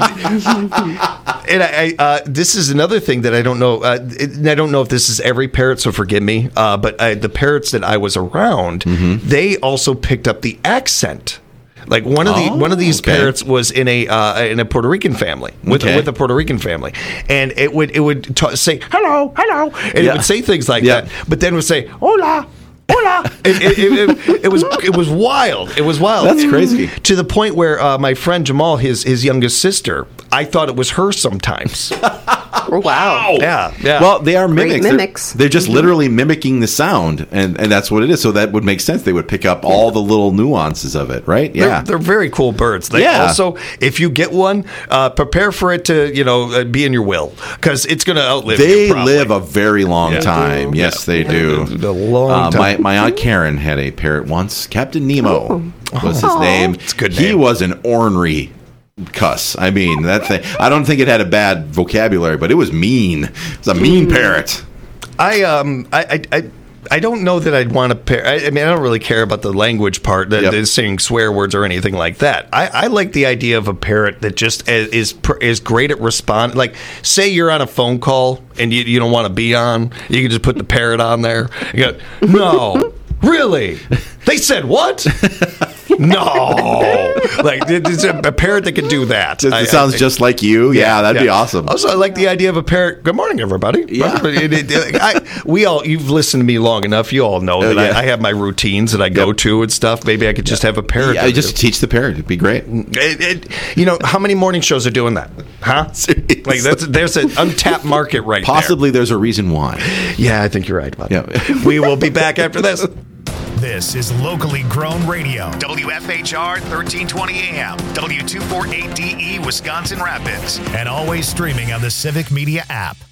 [SPEAKER 1] it- and I, I uh, this is another thing that I don't know. Uh, it, I don't know if this is every parrot, so forgive me. Uh, but I, the parrots that I was around, they also picked up the accent. Like one of the
[SPEAKER 3] Oh,
[SPEAKER 1] one of these
[SPEAKER 3] okay.
[SPEAKER 1] parrots was in a uh, in a Puerto Rican family with
[SPEAKER 3] Okay.
[SPEAKER 1] with a Puerto Rican family, and it would it would ta- say hello hello, and it
[SPEAKER 3] Yeah.
[SPEAKER 1] would say things like
[SPEAKER 3] Yeah.
[SPEAKER 1] that, but then would say hola. Hola! It, it, it, it, it was it was wild. It was wild.
[SPEAKER 3] That's crazy.
[SPEAKER 1] To the point where uh, my friend Jamal, his his youngest sister, I thought it was her sometimes.
[SPEAKER 4] Oh, wow.
[SPEAKER 1] Yeah, yeah.
[SPEAKER 3] Well, they are
[SPEAKER 4] Great
[SPEAKER 3] mimics. They're-
[SPEAKER 4] mimics.
[SPEAKER 3] They're, just literally mimicking the sound, and, and that's what it is. So that would make sense. They would pick up all the little nuances of it, right?
[SPEAKER 1] They're,
[SPEAKER 3] Yeah.
[SPEAKER 1] they're very cool birds. They
[SPEAKER 3] Yeah.
[SPEAKER 1] also, if you get one, uh, prepare for it to, you know, uh, be in your will because it's going to outlive you.
[SPEAKER 3] They
[SPEAKER 1] probably.
[SPEAKER 3] live a very long
[SPEAKER 1] Yeah.
[SPEAKER 3] time. Yes, they do.
[SPEAKER 1] A long
[SPEAKER 3] Uh,
[SPEAKER 1] time.
[SPEAKER 3] my, my Aunt Karen had a parrot once. Captain Nemo was his
[SPEAKER 4] Aw.
[SPEAKER 3] name.
[SPEAKER 1] It's a good
[SPEAKER 3] He
[SPEAKER 1] name.
[SPEAKER 3] was an ornery cuss. I mean, that thing. I don't think it had a bad vocabulary, but it was mean. It was a mean parrot.
[SPEAKER 1] I um I I. I I don't know that I'd want to pair. I, I mean, I don't really care about the language part, that
[SPEAKER 3] Yep.
[SPEAKER 1] is saying swear words or anything like that. I, I like the idea of a parrot that just is is, pr- is great at responding. Like, say you're on a phone call and you, you don't want to be on, you can just put the parrot on there. You go, no, really? They said what? No, like it's a, a parrot that can do that.
[SPEAKER 3] It,
[SPEAKER 1] I- I
[SPEAKER 3] sounds
[SPEAKER 1] think-
[SPEAKER 3] just like you. Yeah, that'd be
[SPEAKER 1] yeah.
[SPEAKER 3] awesome.
[SPEAKER 1] Also, I like the idea of a parrot. Good morning, everybody.
[SPEAKER 3] Yeah.
[SPEAKER 1] It- it- it- I, we all, you've listened to me long enough. You all know that
[SPEAKER 3] Oh, yeah.
[SPEAKER 1] I, I have my routines that I go
[SPEAKER 3] Yep.
[SPEAKER 1] to and stuff. Maybe I could just have a parrot.
[SPEAKER 3] Yeah,
[SPEAKER 1] that
[SPEAKER 3] just teach the parrot. It'd be great.
[SPEAKER 1] it, it, you know, how many morning shows are doing that? Huh?
[SPEAKER 3] Seriously.
[SPEAKER 1] Like that's there's an untapped market right
[SPEAKER 3] Possibly there's a reason why.
[SPEAKER 1] there. Yeah, I think you're right about
[SPEAKER 3] Yeah.
[SPEAKER 1] that. We will be back after this.
[SPEAKER 7] This is locally grown radio. W F H R thirteen twenty A M, W two forty-eight D E, Wisconsin Rapids. And always streaming on the Civic Media app.